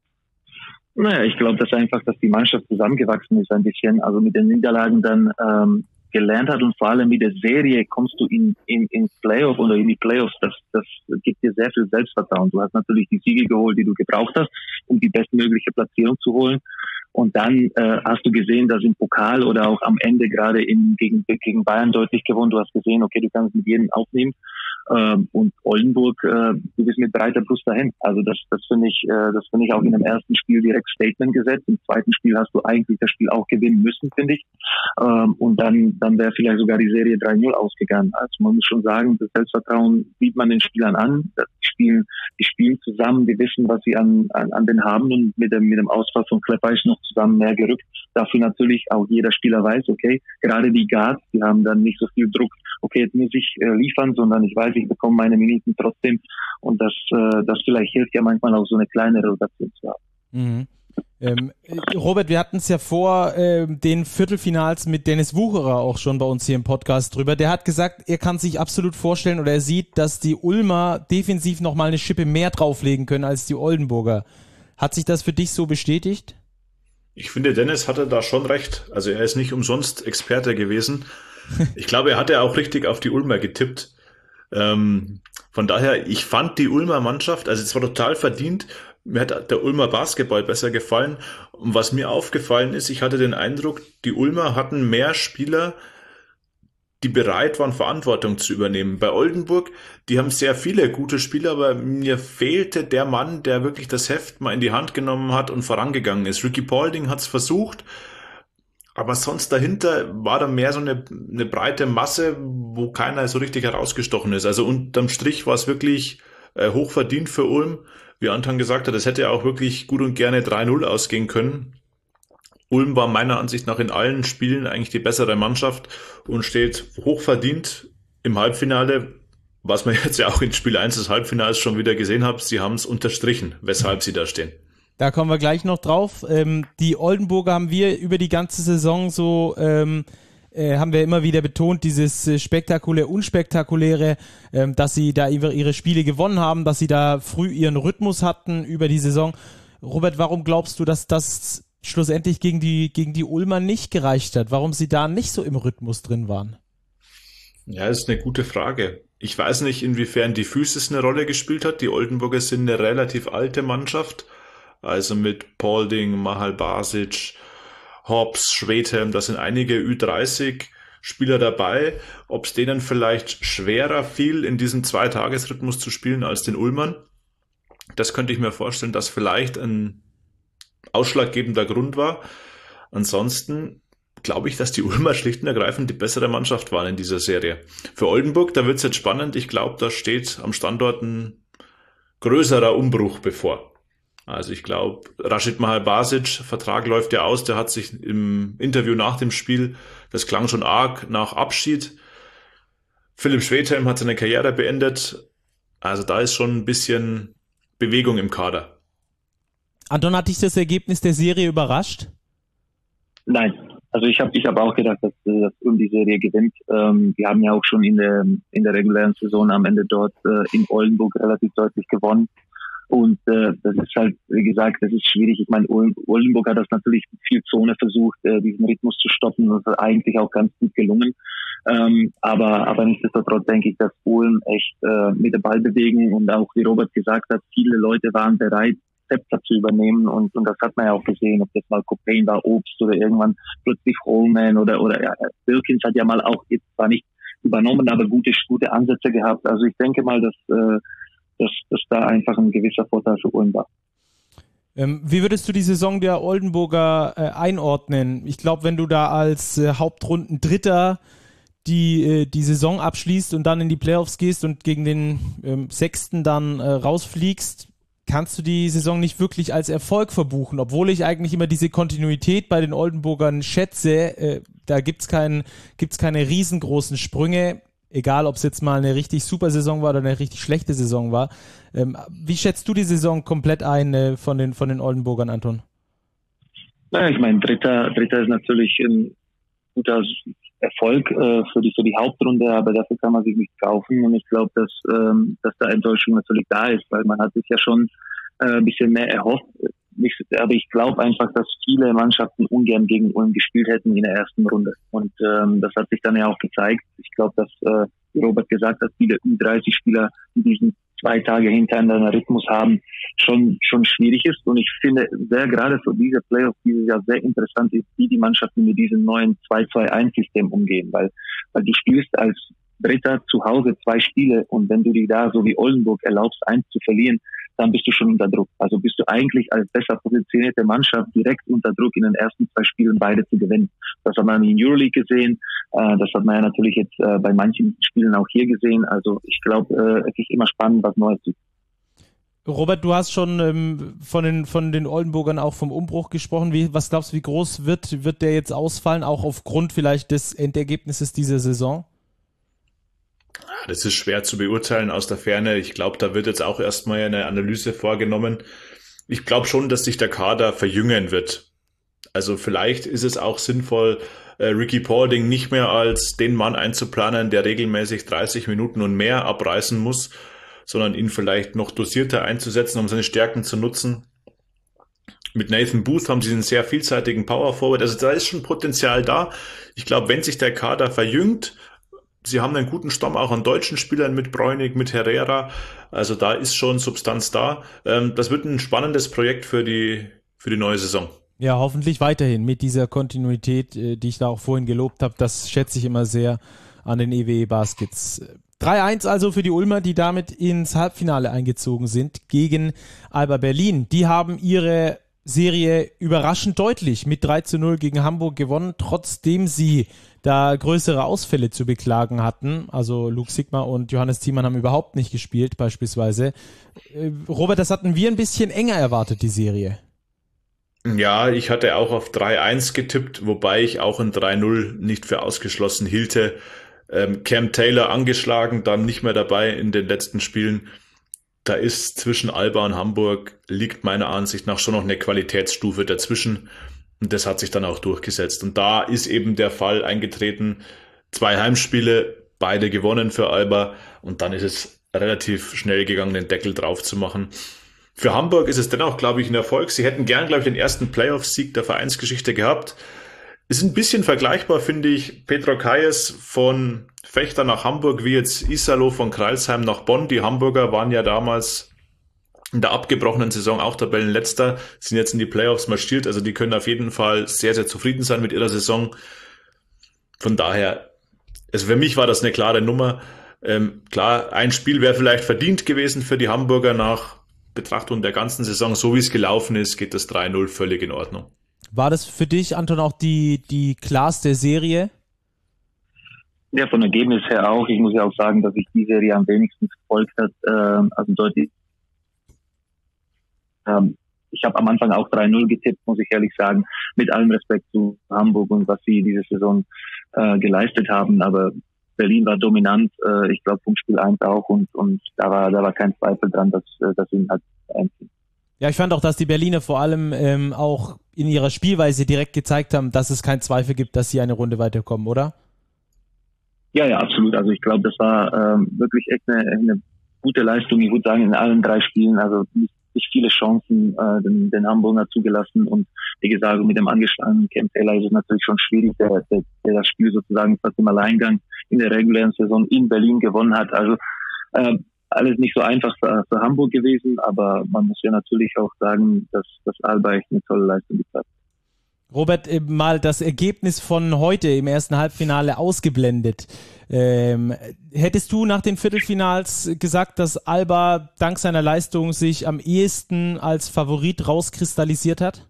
Naja, ich glaube, dass einfach, dass die Mannschaft zusammengewachsen ist ein bisschen, also mit den Niederlagen dann ähm, gelernt hat und vor allem mit der Serie kommst du in in ins Playoff oder in die Playoffs, das das gibt dir sehr viel Selbstvertrauen. Du hast natürlich die Siege geholt, die du gebraucht hast, um die bestmögliche Platzierung zu holen. Und dann äh, hast du gesehen, dass im Pokal oder auch am Ende gerade in, gegen, gegen Bayern deutlich gewonnen. Du hast gesehen, okay, du kannst mit jedem aufnehmen. Ähm, und Oldenburg, äh, du bist mit breiter Brust dahin. Also das, das finde ich, äh, das finde ich auch in dem ersten Spiel direkt Statement gesetzt. Im zweiten Spiel hast du eigentlich das Spiel auch gewinnen müssen, finde ich. Ähm, und dann, dann wäre vielleicht sogar die Serie drei null ausgegangen. Also man muss schon sagen, das Selbstvertrauen sieht man den Spielern an. Die spielen, die spielen zusammen, die wissen, was sie an, an, an den haben und mit dem, mit dem Ausfall von Klepper ist noch zusammen mehr gerückt. Dafür natürlich auch jeder Spieler weiß, okay, gerade die Guards, die haben dann nicht so viel Druck, okay, jetzt muss ich äh, liefern, sondern ich weiß, ich bekomme meine Minuten trotzdem und das, äh, das vielleicht hilft ja manchmal auch so eine kleine Rotation zu haben. Mhm. Ähm, Robert, wir hatten es ja vor äh, den Viertelfinals mit Dennis Wucherer auch schon bei uns hier im Podcast drüber. Der hat gesagt, er kann sich absolut vorstellen oder er sieht, dass die Ulmer defensiv nochmal eine Schippe mehr drauflegen können als die Oldenburger. Hat sich das für dich so bestätigt? Ich finde, Dennis hatte da schon recht. Also er ist nicht umsonst Experte gewesen. Ich glaube, er hatte auch richtig auf die Ulmer getippt. Ähm, von daher, ich fand die Ulmer Mannschaft, also es war total verdient. Mir hat der Ulmer Basketball besser gefallen. Und was mir aufgefallen ist, ich hatte den Eindruck, die Ulmer hatten mehr Spieler, die bereit waren, Verantwortung zu übernehmen. Bei Oldenburg, die haben sehr viele gute Spieler, aber mir fehlte der Mann, der wirklich das Heft mal in die Hand genommen hat und vorangegangen ist. Ricky Paulding hat es versucht, aber sonst dahinter war da mehr so eine, eine breite Masse, wo keiner so richtig herausgestochen ist. Also unterm Strich war es wirklich äh, hochverdient für Ulm. Wie Anton gesagt hat, es hätte auch wirklich gut und gerne drei null ausgehen können. Ulm war meiner Ansicht nach in allen Spielen eigentlich die bessere Mannschaft und steht hochverdient im Halbfinale, was man jetzt ja auch in Spiel eins des Halbfinals schon wieder gesehen hat. Sie haben es unterstrichen, weshalb sie da stehen. Da kommen wir gleich noch drauf. Ähm, die Oldenburger haben wir über die ganze Saison so, ähm, äh, haben wir immer wieder betont, dieses äh, spektakulär, unspektakuläre, ähm, dass sie da ihre, ihre Spiele gewonnen haben, dass sie da früh ihren Rhythmus hatten über die Saison. Robert, warum glaubst du, dass das schlussendlich gegen die, gegen die Ulmer nicht gereicht hat? Warum sie da nicht so im Rhythmus drin waren? Ja, ist eine gute Frage. Ich weiß nicht, inwiefern die Physis eine Rolle gespielt hat. Die Oldenburger sind eine relativ alte Mannschaft. Also mit Paulding, Mahal Basic, Hobbs, Schwedhelm, da sind einige Ü dreißig Spieler dabei. Ob es denen vielleicht schwerer fiel, in diesem Zweitagesrhythmus zu spielen als den Ulmern, das könnte ich mir vorstellen, dass vielleicht ein ausschlaggebender Grund war. Ansonsten glaube ich, dass die Ulmer schlicht und ergreifend die bessere Mannschaft waren in dieser Serie. Für Oldenburg, da wird es jetzt spannend. Ich glaube, da steht am Standort ein größerer Umbruch bevor. Also ich glaube, Rashid Mahal Basic, Vertrag läuft ja aus, der hat sich im Interview nach dem Spiel, das klang schon arg nach Abschied. Philipp Schwedhelm hat seine Karriere beendet. Also da ist schon ein bisschen Bewegung im Kader. Anton, hat dich das Ergebnis der Serie überrascht? Nein, also ich habe ich hab auch gedacht, dass, dass Ulm die Serie gewinnt. Ähm, wir haben ja auch schon in der in der regulären Saison am Ende dort äh, in Oldenburg relativ deutlich gewonnen. Und äh, das ist halt, wie gesagt, das ist schwierig. Ich meine, Oldenburg hat das natürlich viel Zone versucht, äh, diesen Rhythmus zu stoppen. Das ist eigentlich auch ganz gut gelungen. Ähm, aber aber nichtsdestotrotz denke ich, dass Ulm echt äh, mit dem Ball bewegen und auch, wie Robert gesagt hat, viele Leute waren bereit, Zepter zu übernehmen. Und, und das hat man ja auch gesehen, ob das mal Copain war, Obst oder irgendwann plötzlich Holman oder oder ja, Wilkins hat ja mal auch, jetzt zwar nicht übernommen, aber gute, gute Ansätze gehabt. Also ich denke mal, dass äh, Dass, dass da einfach ein gewisser Vorteil für Ulm war. Ähm, wie würdest du die Saison der Oldenburger äh, einordnen? Ich glaube, wenn du da als äh, Hauptrunden-Dritter die, äh, die Saison abschließt und dann in die Playoffs gehst und gegen den ähm, Sechsten dann äh, rausfliegst, kannst du die Saison nicht wirklich als Erfolg verbuchen, obwohl ich eigentlich immer diese Kontinuität bei den Oldenburgern schätze. Äh, da gibt's kein, gibt's keine riesengroßen Sprünge. Egal, ob es jetzt mal eine richtig super Saison war oder eine richtig schlechte Saison war. Ähm, wie schätzt du die Saison komplett ein äh, von den von den Oldenburgern, Anton? Ja, ich meine, Dritter, Dritter ist natürlich ein guter Erfolg äh, für die für die Hauptrunde, aber dafür kann man sich nicht kaufen. Und ich glaube, dass ähm, dass da Enttäuschung natürlich da ist, weil man hat sich ja schon äh, ein bisschen mehr erhofft. Aber ich glaube einfach, dass viele Mannschaften ungern gegen Ulm gespielt hätten in der ersten Runde. Und ähm, das hat sich dann ja auch gezeigt. Ich glaube, dass, äh, wie Robert gesagt hat, viele Ü dreißig Spieler, die diesen zwei Tage hintereinander Rhythmus haben, schon schon schwierig ist. Und ich finde sehr gerade für diese Playoffs dieses Jahr sehr interessant ist, wie die Mannschaften mit diesem neuen zwei zwei eins System umgehen. Weil, weil du spielst als Dritter zu Hause zwei Spiele und wenn du dir da so wie Oldenburg erlaubst, eins zu verlieren, dann bist du schon unter Druck. Also bist du eigentlich als besser positionierte Mannschaft direkt unter Druck, in den ersten zwei Spielen beide zu gewinnen. Das hat man in Euroleague gesehen, äh, das hat man ja natürlich jetzt äh, bei manchen Spielen auch hier gesehen. Also ich glaube, äh, es ist immer spannend, was Neues zu. Robert, du hast schon ähm, von den von den Oldenburgern auch vom Umbruch gesprochen. Wie, was glaubst du, wie groß wird wird der jetzt ausfallen, auch aufgrund vielleicht des Endergebnisses dieser Saison? Das ist schwer zu beurteilen aus der Ferne. Ich glaube, da wird jetzt auch erstmal eine Analyse vorgenommen. Ich glaube schon, dass sich der Kader verjüngen wird. Also vielleicht ist es auch sinnvoll, äh, Ricky Paulding nicht mehr als den Mann einzuplanen, der regelmäßig dreißig Minuten und mehr abreißen muss, sondern ihn vielleicht noch dosierter einzusetzen, um seine Stärken zu nutzen. Mit Nathan Booth haben sie einen sehr vielseitigen Power Forward. Also da ist schon Potenzial da. Ich glaube, wenn sich der Kader verjüngt, sie haben einen guten Stamm auch an deutschen Spielern mit Bräunig, mit Herrera. Also da ist schon Substanz da. Das wird ein spannendes Projekt für die, für die neue Saison. Ja, hoffentlich weiterhin mit dieser Kontinuität, die ich da auch vorhin gelobt habe. Das schätze ich immer sehr an den E W E Baskets. drei eins also für die Ulmer, die damit ins Halbfinale eingezogen sind gegen Alba Berlin. Die haben ihre Serie überraschend deutlich mit drei zu null gegen Hamburg gewonnen, trotzdem sie da größere Ausfälle zu beklagen hatten. Also Luke Sigma und Johannes Thiemann haben überhaupt nicht gespielt beispielsweise. Robert, das hatten wir ein bisschen enger erwartet, die Serie. Ja, ich hatte auch auf drei eins getippt, wobei ich auch ein drei null nicht für ausgeschlossen hielte. Ähm, Cam Taylor angeschlagen, dann nicht mehr dabei in den letzten Spielen. Da ist zwischen Alba und Hamburg, liegt meiner Ansicht nach schon noch eine Qualitätsstufe dazwischen. Und das hat sich dann auch durchgesetzt. Und da ist eben der Fall eingetreten. Zwei Heimspiele, beide gewonnen für Alba. Und dann ist es relativ schnell gegangen, den Deckel drauf zu machen. Für Hamburg ist es dennoch, glaube ich, ein Erfolg. Sie hätten gern, glaube ich, den ersten Playoff-Sieg der Vereinsgeschichte gehabt. Ist ein bisschen vergleichbar, finde ich, Petro Kayes von Fechter nach Hamburg, wie jetzt Isalo von Crailsheim nach Bonn. Die Hamburger waren ja damals in der abgebrochenen Saison auch Tabellenletzter, sind jetzt in die Playoffs marschiert. Also die können auf jeden Fall sehr, sehr zufrieden sein mit ihrer Saison. Von daher, also für mich war das eine klare Nummer. Ähm, klar, ein Spiel wäre vielleicht verdient gewesen für die Hamburger nach Betrachtung der ganzen Saison. So wie es gelaufen ist, geht das drei null völlig in Ordnung. War das für dich, Anton, auch die, die klarste Serie? Ja, von Ergebnis her auch. Ich muss ja auch sagen, dass ich die Serie am wenigsten verfolgt hat. Ähm, also deutlich. Ähm, ich habe am Anfang auch drei null getippt, muss ich ehrlich sagen, mit allem Respekt zu Hamburg und was sie diese Saison äh, geleistet haben. Aber Berlin war dominant, äh, ich glaube vom Spiel eins auch und und da war da war kein Zweifel dran, dass äh, dass ihnen halt einziehen. Ja, ich fand auch, dass die Berliner vor allem ähm, auch in ihrer Spielweise direkt gezeigt haben, dass es keinen Zweifel gibt, dass sie eine Runde weiterkommen, oder? Ja, ja, absolut. Also ich glaube, das war ähm, wirklich echt eine, eine gute Leistung. Ich würde sagen, in allen drei Spielen, also nicht, nicht viele Chancen äh, den, den Hamburger zugelassen und wie gesagt, mit dem angeschlagenen Cam Taylor ist es natürlich schon schwierig, der, der, der das Spiel sozusagen fast im Alleingang in der regulären Saison in Berlin gewonnen hat. Also äh, alles nicht so einfach für, für Hamburg gewesen, aber man muss ja natürlich auch sagen, dass, dass Alba echt eine tolle Leistung gezeigt hat. Robert, mal das Ergebnis von heute im ersten Halbfinale ausgeblendet. Ähm, hättest du nach den Viertelfinals gesagt, dass Alba dank seiner Leistung sich am ehesten als Favorit rauskristallisiert hat?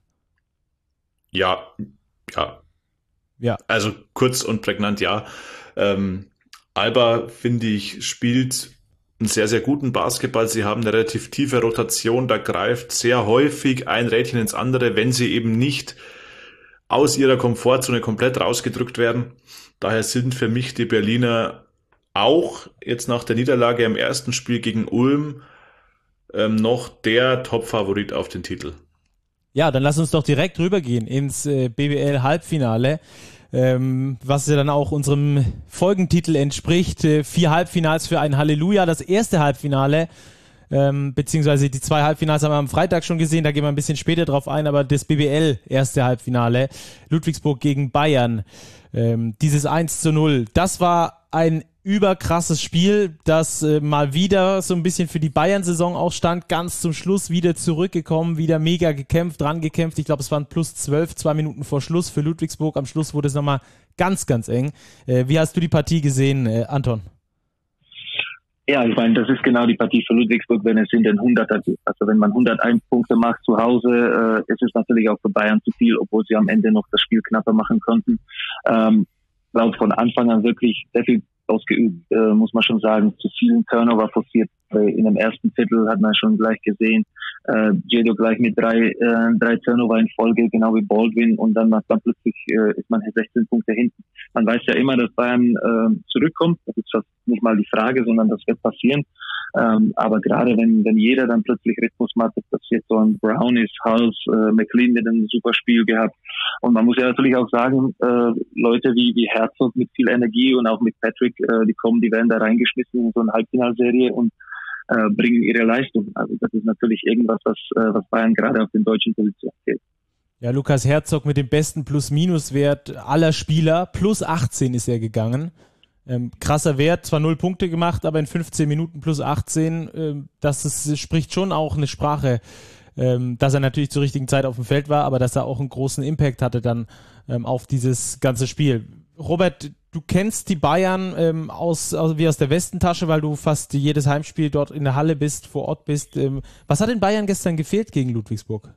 Ja, ja. Ja. Also kurz und prägnant, ja. Ähm, Alba, finde ich, spielt einen sehr, sehr guten Basketball. Sie haben eine relativ tiefe Rotation, da greift sehr häufig ein Rädchen ins andere, wenn sie eben nicht aus ihrer Komfortzone komplett rausgedrückt werden. Daher sind für mich die Berliner auch jetzt nach der Niederlage im ersten Spiel gegen Ulm ähm, noch der Top-Favorit auf den Titel. Ja, dann lass uns doch direkt rübergehen ins äh, B B L-Halbfinale. Ähm, was ja dann auch unserem Folgentitel entspricht. Äh, vier Halbfinals für ein Halleluja. Das erste Halbfinale, ähm, beziehungsweise die zwei Halbfinals haben wir am Freitag schon gesehen, da gehen wir ein bisschen später drauf ein, aber das B B L erste Halbfinale, Ludwigsburg gegen Bayern, ähm, dieses eins zu null, das war ein überkrasses Spiel, das äh, mal wieder so ein bisschen für die Bayern-Saison auch stand, ganz zum Schluss wieder zurückgekommen, wieder mega gekämpft, dran gekämpft. Ich glaube, es waren plus zwölf, zwei Minuten vor Schluss für Ludwigsburg. Am Schluss wurde es nochmal ganz, ganz eng. Äh, wie hast du die Partie gesehen, äh, Anton? Ja, ich meine, das ist genau die Partie für Ludwigsburg, wenn es in den hunderter geht. Also wenn man hunderteins Punkte macht zu Hause, äh, ist es natürlich auch für Bayern zu viel, obwohl sie am Ende noch das Spiel knapper machen konnten. Ähm, laut von Anfang an wirklich sehr viel ausgeübt, äh, muss man schon sagen, zu vielen Turnover forciert. In dem ersten Viertel hat man schon gleich gesehen, äh, Jedo gleich mit drei, äh, drei Turnover in Folge, genau wie Baldwin, und dann macht man plötzlich, äh, ist man sechzehn Punkte hinten. Man weiß ja immer, dass Bayern äh, zurückkommt, das ist fast nicht mal die Frage, sondern das wird passieren. Ähm, aber gerade wenn, wenn jeder dann plötzlich Rhythmus macht, dass jetzt so ein Brown ist, Hals, äh, McLean hat ein super Spiel gehabt. Und man muss ja natürlich auch sagen, äh, Leute wie, wie Herzog mit viel Energie und auch mit Patrick, äh, die kommen, die werden da reingeschmissen in so eine Halbfinalserie und äh, bringen ihre Leistung. Also das ist natürlich irgendwas, was, äh, was Bayern gerade auf den deutschen Positionen fehlt. Ja, Lukas Herzog mit dem besten Plus-Minus-Wert aller Spieler, plus achtzehn ist er gegangen. Ähm, krasser Wert, zwar null Punkte gemacht, aber in fünfzehn Minuten plus achtzehn, ähm, das ist, spricht schon auch eine Sprache, ähm, dass er natürlich zur richtigen Zeit auf dem Feld war, aber dass er auch einen großen Impact hatte dann ähm, auf dieses ganze Spiel. Robert, du kennst die Bayern ähm, aus, aus, wie aus der Westentasche, weil du fast jedes Heimspiel dort in der Halle bist, vor Ort bist. Ähm, was hat den Bayern gestern gefehlt gegen Ludwigsburg?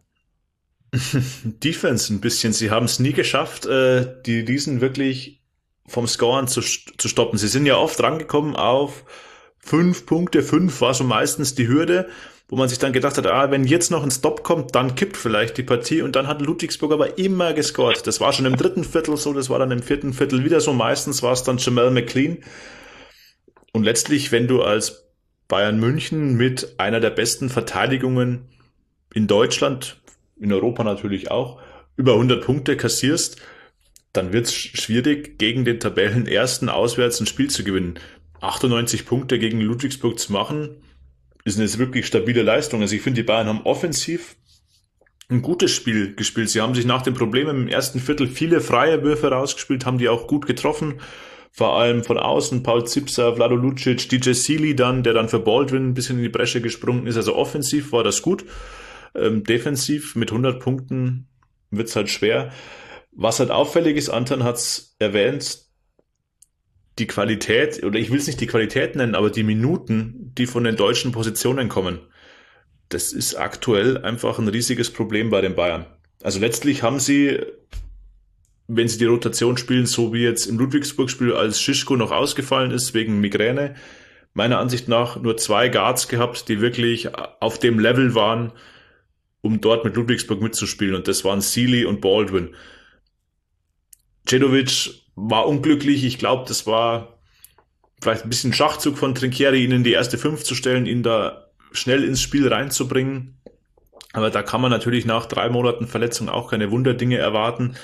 Defense ein bisschen. Sie haben es nie geschafft, äh, die Riesen wirklich vom Scoren zu, zu stoppen. Sie sind ja oft rangekommen auf fünf Punkte, fünf war so meistens die Hürde, wo man sich dann gedacht hat, ah, wenn jetzt noch ein Stop kommt, dann kippt vielleicht die Partie, und dann hat Ludwigsburg aber immer gescored. Das war schon im dritten Viertel so, das war dann im vierten Viertel wieder so, meistens war es dann Jamal McLean. Und letztlich, wenn du als Bayern München mit einer der besten Verteidigungen in Deutschland, in Europa natürlich auch, über hundert Punkte kassierst, dann wird es schwierig, gegen den Tabellenersten auswärts ein Spiel zu gewinnen. achtundneunzig Punkte gegen Ludwigsburg zu machen, ist eine wirklich stabile Leistung. Also ich finde, die Bayern haben offensiv ein gutes Spiel gespielt. Sie haben sich nach den Problemen im ersten Viertel viele freie Würfe rausgespielt, haben die auch gut getroffen. Vor allem von außen Paul Zipser, Vlado Lucic, D J Seeley dann, der dann für Baldwin ein bisschen in die Bresche gesprungen ist. Also offensiv war das gut. Ähm, defensiv mit hundert Punkten wird's halt schwer. Was halt auffällig ist, Anton hat's erwähnt, die Qualität, oder ich will es nicht die Qualität nennen, aber die Minuten, die von den deutschen Positionen kommen, das ist aktuell einfach ein riesiges Problem bei den Bayern. Also letztlich haben sie, wenn sie die Rotation spielen, so wie jetzt im Ludwigsburg-Spiel, als Schischko noch ausgefallen ist wegen Migräne, meiner Ansicht nach nur zwei Guards gehabt, die wirklich auf dem Level waren, um dort mit Ludwigsburg mitzuspielen. Und das waren Sealy und Baldwin. Djedovic war unglücklich. Ich glaube, das war vielleicht ein bisschen Schachzug von Trinchieri, ihn in die erste Fünf zu stellen, ihn da schnell ins Spiel reinzubringen. Aber da kann man natürlich nach drei Monaten Verletzung auch keine Wunderdinge erwarten.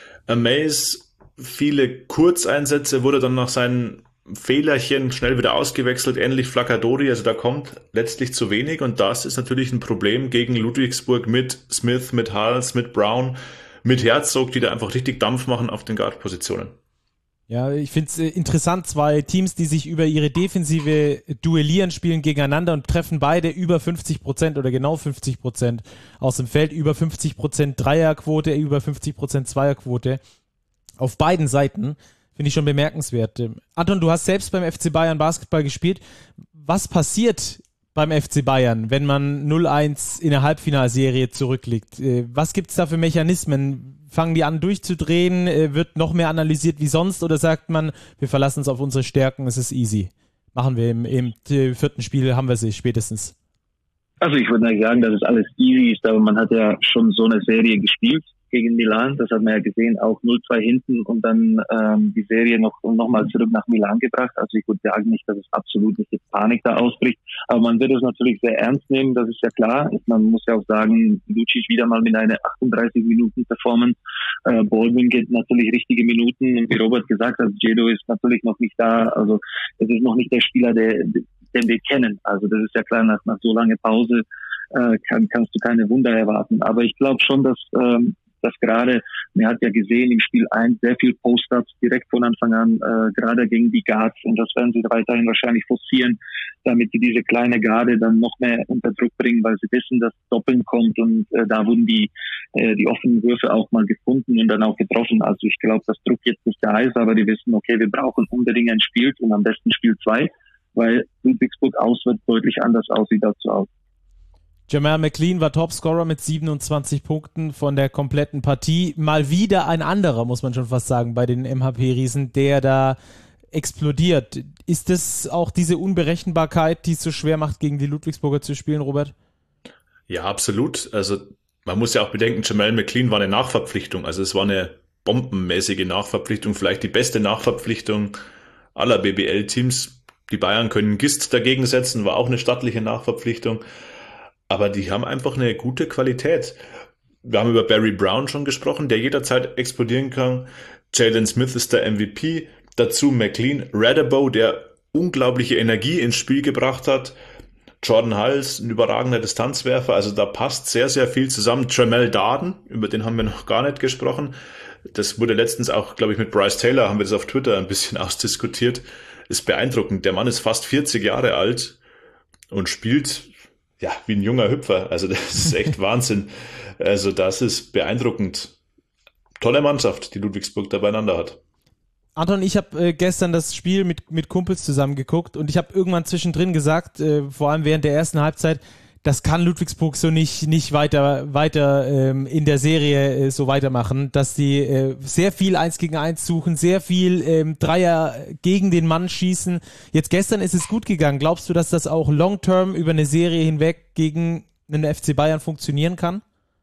Amaze, viele Kurzeinsätze, wurde dann nach seinen Fehlerchen schnell wieder ausgewechselt, ähnlich Flaccadori, also da kommt letztlich zu wenig und das ist natürlich ein Problem gegen Ludwigsburg mit Smith, mit Hals, mit Brown, mit Herzog, die da einfach richtig Dampf machen auf den Guard-Positionen. Ja, ich finde es interessant, zwei Teams, die sich über ihre Defensive duellieren, spielen gegeneinander und treffen beide über fünfzig Prozent oder genau fünfzig Prozent aus dem Feld, über fünfzig Prozent Dreierquote, über fünfzig Prozent Zweierquote auf beiden Seiten. Finde ich schon bemerkenswert. Anton, du hast selbst beim F C Bayern Basketball gespielt. Was passiert beim F C Bayern, wenn man null eins in der Halbfinalserie zurückliegt? Was gibt es da für Mechanismen? Fangen die an durchzudrehen? Wird noch mehr analysiert wie sonst? Oder sagt man, wir verlassen uns auf unsere Stärken, es ist easy? Machen wir im, im vierten Spiel, haben wir sie spätestens. Also ich würde nicht sagen, dass es alles easy ist, aber man hat ja schon so eine Serie gespielt gegen Milan, das hat man ja gesehen, auch null zwei hinten und dann ähm, die Serie noch noch mal zurück nach Milan gebracht. Also ich würde sagen nicht, dass es absolut nicht jetzt Panik da ausbricht, aber man wird es natürlich sehr ernst nehmen, das ist ja klar. Man muss ja auch sagen, Lucic wieder mal mit einer achtunddreißig Minuten Performance, äh, Baldwin geht natürlich richtige Minuten und wie Robert gesagt hat, Djedo ist natürlich noch nicht da, also es ist noch nicht der Spieler, der, den wir kennen. Also das ist ja klar, nach, nach so langer Pause äh, kann, kannst du keine Wunder erwarten. Aber ich glaube schon, dass ähm, dass gerade, man hat ja gesehen im Spiel eins sehr viel Post-ups direkt von Anfang an, äh, gerade gegen die Guards und das werden sie weiterhin wahrscheinlich forcieren, damit sie diese kleine Garde dann noch mehr unter Druck bringen, weil sie wissen, dass Doppeln kommt und äh, da wurden die äh, die offenen Würfe auch mal gefunden und dann auch getroffen. Also ich glaube, dass Druck jetzt nicht da ist, aber die wissen, okay, wir brauchen unbedingt ein Spiel und am besten Spiel zwei, weil Ludwigsburg auswärts deutlich anders aussieht dazu aus. Jamal McLean war Topscorer mit siebenundzwanzig Punkten von der kompletten Partie. Mal wieder ein anderer, muss man schon fast sagen, bei den M H P-Riesen, der da explodiert. Ist das auch diese Unberechenbarkeit, die es so schwer macht, gegen die Ludwigsburger zu spielen, Robert? Ja, absolut. Also man muss ja auch bedenken, Jamal McLean war eine Nachverpflichtung. Also es war eine bombenmäßige Nachverpflichtung, vielleicht die beste Nachverpflichtung aller B B L-Teams. Die Bayern können Gist dagegen setzen, war auch eine stattliche Nachverpflichtung. Aber die haben einfach eine gute Qualität. Wir haben über Barry Brown schon gesprochen, der jederzeit explodieren kann. Jalen Smith ist der M V P. Dazu McLean, Radebow, der unglaubliche Energie ins Spiel gebracht hat. Jordan Hulls, ein überragender Distanzwerfer. Also da passt sehr, sehr viel zusammen. Tremel Darden, über den haben wir noch gar nicht gesprochen. Das wurde letztens auch, glaube ich, mit Bryce Taylor, haben wir das auf Twitter ein bisschen ausdiskutiert. Ist beeindruckend. Der Mann ist fast vierzig Jahre alt und spielt ja, wie ein junger Hüpfer. Also das ist echt Wahnsinn. Also das ist beeindruckend. Tolle Mannschaft, die Ludwigsburg da beieinander hat. Anton, ich habe äh, gestern das Spiel mit, mit Kumpels zusammen geguckt und ich habe irgendwann zwischendrin gesagt, äh, vor allem während der ersten Halbzeit, das kann Ludwigsburg so nicht, nicht weiter, weiter ähm, in der Serie äh, so weitermachen, dass die äh, sehr viel eins gegen eins suchen, sehr viel ähm, Dreier gegen den Mann schießen. Jetzt gestern ist es gut gegangen. Glaubst du, dass das auch long-term über eine Serie hinweg gegen einen F C Bayern funktionieren kann?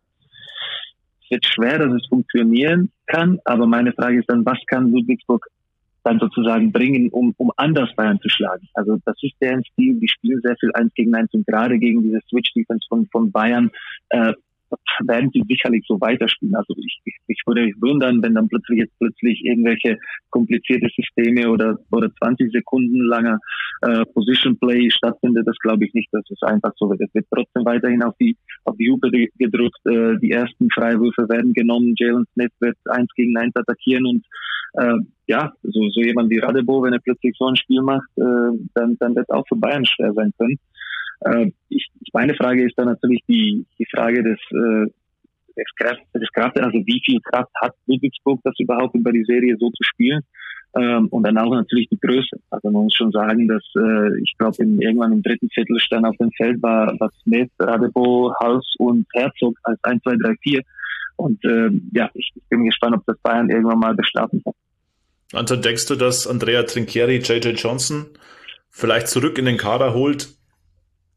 Es wird schwer, dass es funktionieren kann, aber meine Frage ist dann, was kann Ludwigsburg dann sozusagen bringen, um, um anders Bayern zu schlagen. Also das ist deren Stil, die spielen sehr viel eins gegen eins und gerade gegen diese Switch-Defense von, von Bayern äh, werden sie sicherlich so weiterspielen. Also ich, ich, ich würde mich wundern, wenn dann plötzlich jetzt plötzlich irgendwelche komplizierte Systeme oder oder zwanzig Sekunden langer äh, Position Play stattfindet. Das glaube ich nicht, dass es einfach so wird. Es wird trotzdem weiterhin auf die auf die Hupe gedrückt. Äh, die ersten Freiwürfe werden genommen. Jalen Smith wird eins gegen eins attackieren und äh, ja, so so jemand wie Radebow, wenn er plötzlich so ein Spiel macht, äh, dann dann wird es auch für Bayern schwer sein können. Äh, ich, meine Frage ist dann natürlich die die Frage des äh, des Kraft, des Kraft, also wie viel Kraft hat Ludwigsburg, das überhaupt über die Serie so zu spielen? Ähm, und dann auch natürlich die Größe. Also man muss schon sagen, dass äh, ich glaube irgendwann im dritten Viertel stand auf dem Feld war, war Smith, Radebow, Hals und Herzog als eins, zwei, drei, vier. Und äh, ja, ich, ich bin gespannt, ob das Bayern irgendwann mal bestrafen kann. Anton, denkst du, dass Andrea Trinchieri J J Johnson vielleicht zurück in den Kader holt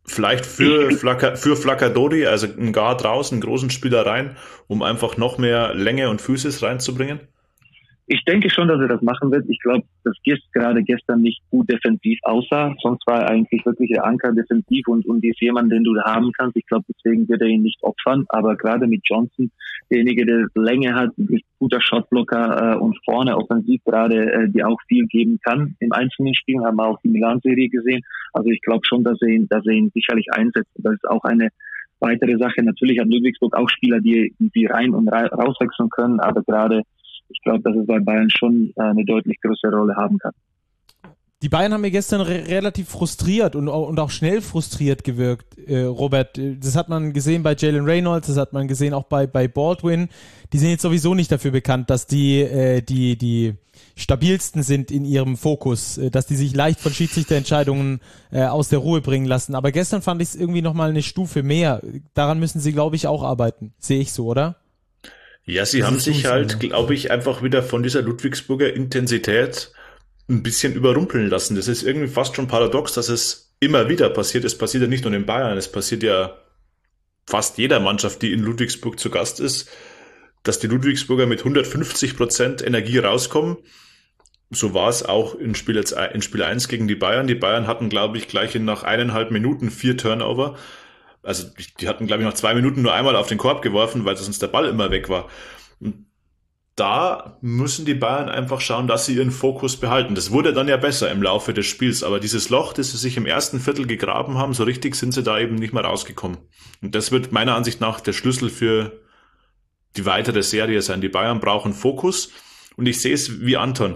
Vielleicht für, Flacca, für Flaccadori, also ein Guard draußen, einen großen Spieler rein, um einfach noch mehr Länge und Physis reinzubringen? Ich denke schon, dass er das machen wird. Ich glaube, dass Gist gerade gestern nicht gut defensiv aussah. Sonst war er eigentlich wirklich der Anker defensiv und, und ist jemand, den du haben kannst. Ich glaube, deswegen wird er ihn nicht opfern. Aber gerade mit Johnson, derjenige, der Länge hat, ein guter Shotblocker äh, und vorne offensiv gerade, äh, die auch viel geben kann im einzelnen Spielen, haben wir auch die Milan-Serie gesehen. Also ich glaube schon, dass er ihn, dass er ihn sicherlich einsetzt. Das ist auch eine weitere Sache. Natürlich hat Ludwigsburg auch Spieler, die, die rein und ra- rauswechseln können, aber gerade ich glaube, dass es bei Bayern schon äh, eine deutlich größere Rolle haben kann. Die Bayern haben mir gestern re- relativ frustriert und, und auch schnell frustriert gewirkt, äh, Robert. Das hat man gesehen bei Jalen Reynolds, das hat man gesehen auch bei, bei Baldwin. Die sind jetzt sowieso nicht dafür bekannt, dass die, äh, die, die stabilsten sind in ihrem Fokus, äh, dass die sich leicht von Schiedsrichterentscheidungen äh, aus der Ruhe bringen lassen. Aber gestern fand ich es irgendwie nochmal eine Stufe mehr. Daran müssen sie, glaube ich, auch arbeiten. Sehe ich so, oder? Ja, sie haben sich halt, glaube ich, einfach wieder von dieser Ludwigsburger Intensität ein bisschen überrumpeln lassen. Das ist irgendwie fast schon paradox, dass es immer wieder passiert. Es passiert ja nicht nur in Bayern, es passiert ja fast jeder Mannschaft, die in Ludwigsburg zu Gast ist, dass die Ludwigsburger mit hundertfünfzig Prozent Energie rauskommen. So war es auch in Spiel, jetzt, in Spiel eins gegen die Bayern. Die Bayern hatten, glaube ich, gleich in nach eineinhalb Minuten vier Turnover. Also die hatten, glaube ich, nach zwei Minuten nur einmal auf den Korb geworfen, weil sonst der Ball immer weg war. Und da müssen die Bayern einfach schauen, dass sie ihren Fokus behalten. Das wurde dann ja besser im Laufe des Spiels, aber dieses Loch, das sie sich im ersten Viertel gegraben haben, so richtig sind sie da eben nicht mehr rausgekommen. Und das wird meiner Ansicht nach der Schlüssel für die weitere Serie sein. Die Bayern brauchen Fokus und ich sehe es wie Anton.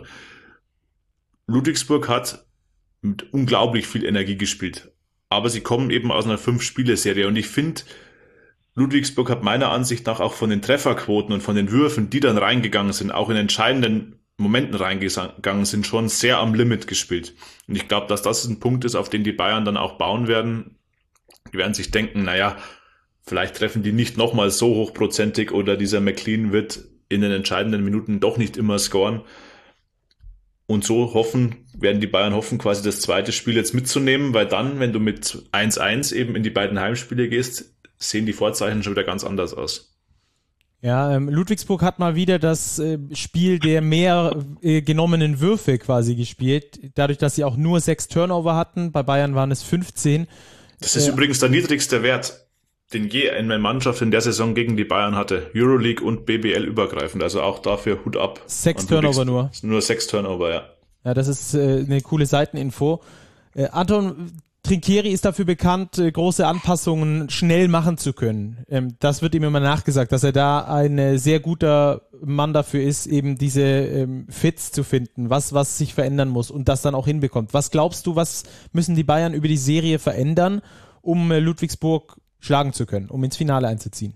Ludwigsburg hat mit unglaublich viel Energie gespielt. Aber sie kommen eben aus einer Fünf-Spiele-Serie und ich finde, Ludwigsburg hat meiner Ansicht nach auch von den Trefferquoten und von den Würfen, die dann reingegangen sind, auch in entscheidenden Momenten reingegangen sind, schon sehr am Limit gespielt. Und ich glaube, dass das ein Punkt ist, auf den die Bayern dann auch bauen werden. Die werden sich denken, naja, vielleicht treffen die nicht nochmal so hochprozentig oder dieser McLean wird in den entscheidenden Minuten doch nicht immer scoren. Und so hoffen, werden die Bayern hoffen, quasi das zweite Spiel jetzt mitzunehmen, weil dann, wenn du mit eins eins eben in die beiden Heimspiele gehst, sehen die Vorzeichen schon wieder ganz anders aus. Ja, ähm, Ludwigsburg hat mal wieder das äh, Spiel der mehr äh, genommenen Würfe quasi gespielt, dadurch, dass sie auch nur sechs Turnover hatten, bei Bayern waren es fünfzehn. Das ist äh, übrigens der niedrigste Wert, den je eine Mannschaft in der Saison gegen die Bayern hatte. Euroleague und B B L übergreifend, also auch dafür Hut ab. Sechs Turnover nur. Nur sechs Turnover, ja. Ja, das ist äh, eine coole Seiteninfo. Äh, Anton Trinchieri ist dafür bekannt, äh, große Anpassungen schnell machen zu können. Ähm, das wird ihm immer nachgesagt, dass er da ein äh, sehr guter Mann dafür ist, eben diese ähm, Fits zu finden, was, was sich verändern muss und das dann auch hinbekommt. Was glaubst du, was müssen die Bayern über die Serie verändern, um äh, Ludwigsburg schlagen zu können, um ins Finale einzuziehen?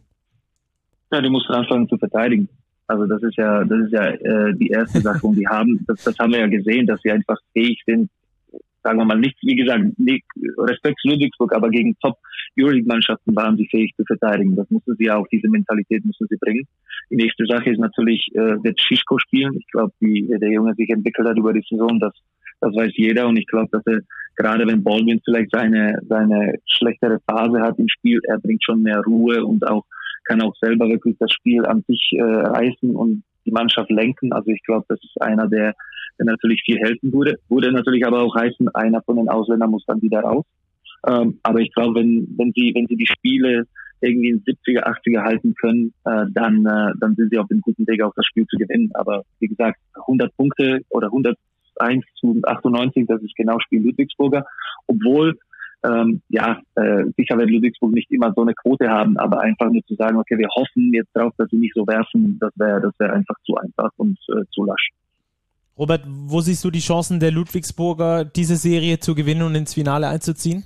Ja, du musst anfangen zu verteidigen. Also das ist ja, das ist ja äh, die erste Sache. Und die haben, das, das haben wir ja gesehen, dass sie einfach fähig sind, sagen wir mal nicht, wie gesagt, nicht, Respekt zu Ludwigsburg, aber gegen Top-Euroleague-Mannschaften waren sie fähig zu verteidigen. Das mussten sie auch, diese Mentalität mussten sie bringen. Die nächste Sache ist natürlich, äh, wird Schischko spielen. Ich glaube, der Junge sich entwickelt hat über die Saison, das, das weiß jeder. Und ich glaube, dass er, gerade wenn Baldwin vielleicht seine, seine schlechtere Phase hat im Spiel, er bringt schon mehr Ruhe und auch, kann auch selber wirklich das Spiel an sich äh, reißen und die Mannschaft lenken. Also ich glaube, das ist einer, der, der natürlich viel helfen würde. Würde natürlich aber auch heißen, einer von den Ausländern muss dann wieder raus. Ähm, aber ich glaube, wenn, wenn sie, wenn sie die Spiele irgendwie in siebziger, achtziger halten können, äh, dann, äh, dann sind sie auf dem guten Weg, auch das Spiel zu gewinnen. Aber wie gesagt, hundert Punkte oder hunderteins zu achtundneunzig, das ist genau Spiel Ludwigsburger. Obwohl, ähm, ja, äh, sicher wird Ludwigsburg nicht immer so eine Quote haben, aber einfach nur zu sagen, okay, wir hoffen jetzt drauf, dass sie nicht so werfen, das wäre, das wäre einfach zu einfach und äh, zu lasch. Robert, wo siehst du die Chancen der Ludwigsburger, diese Serie zu gewinnen und ins Finale einzuziehen?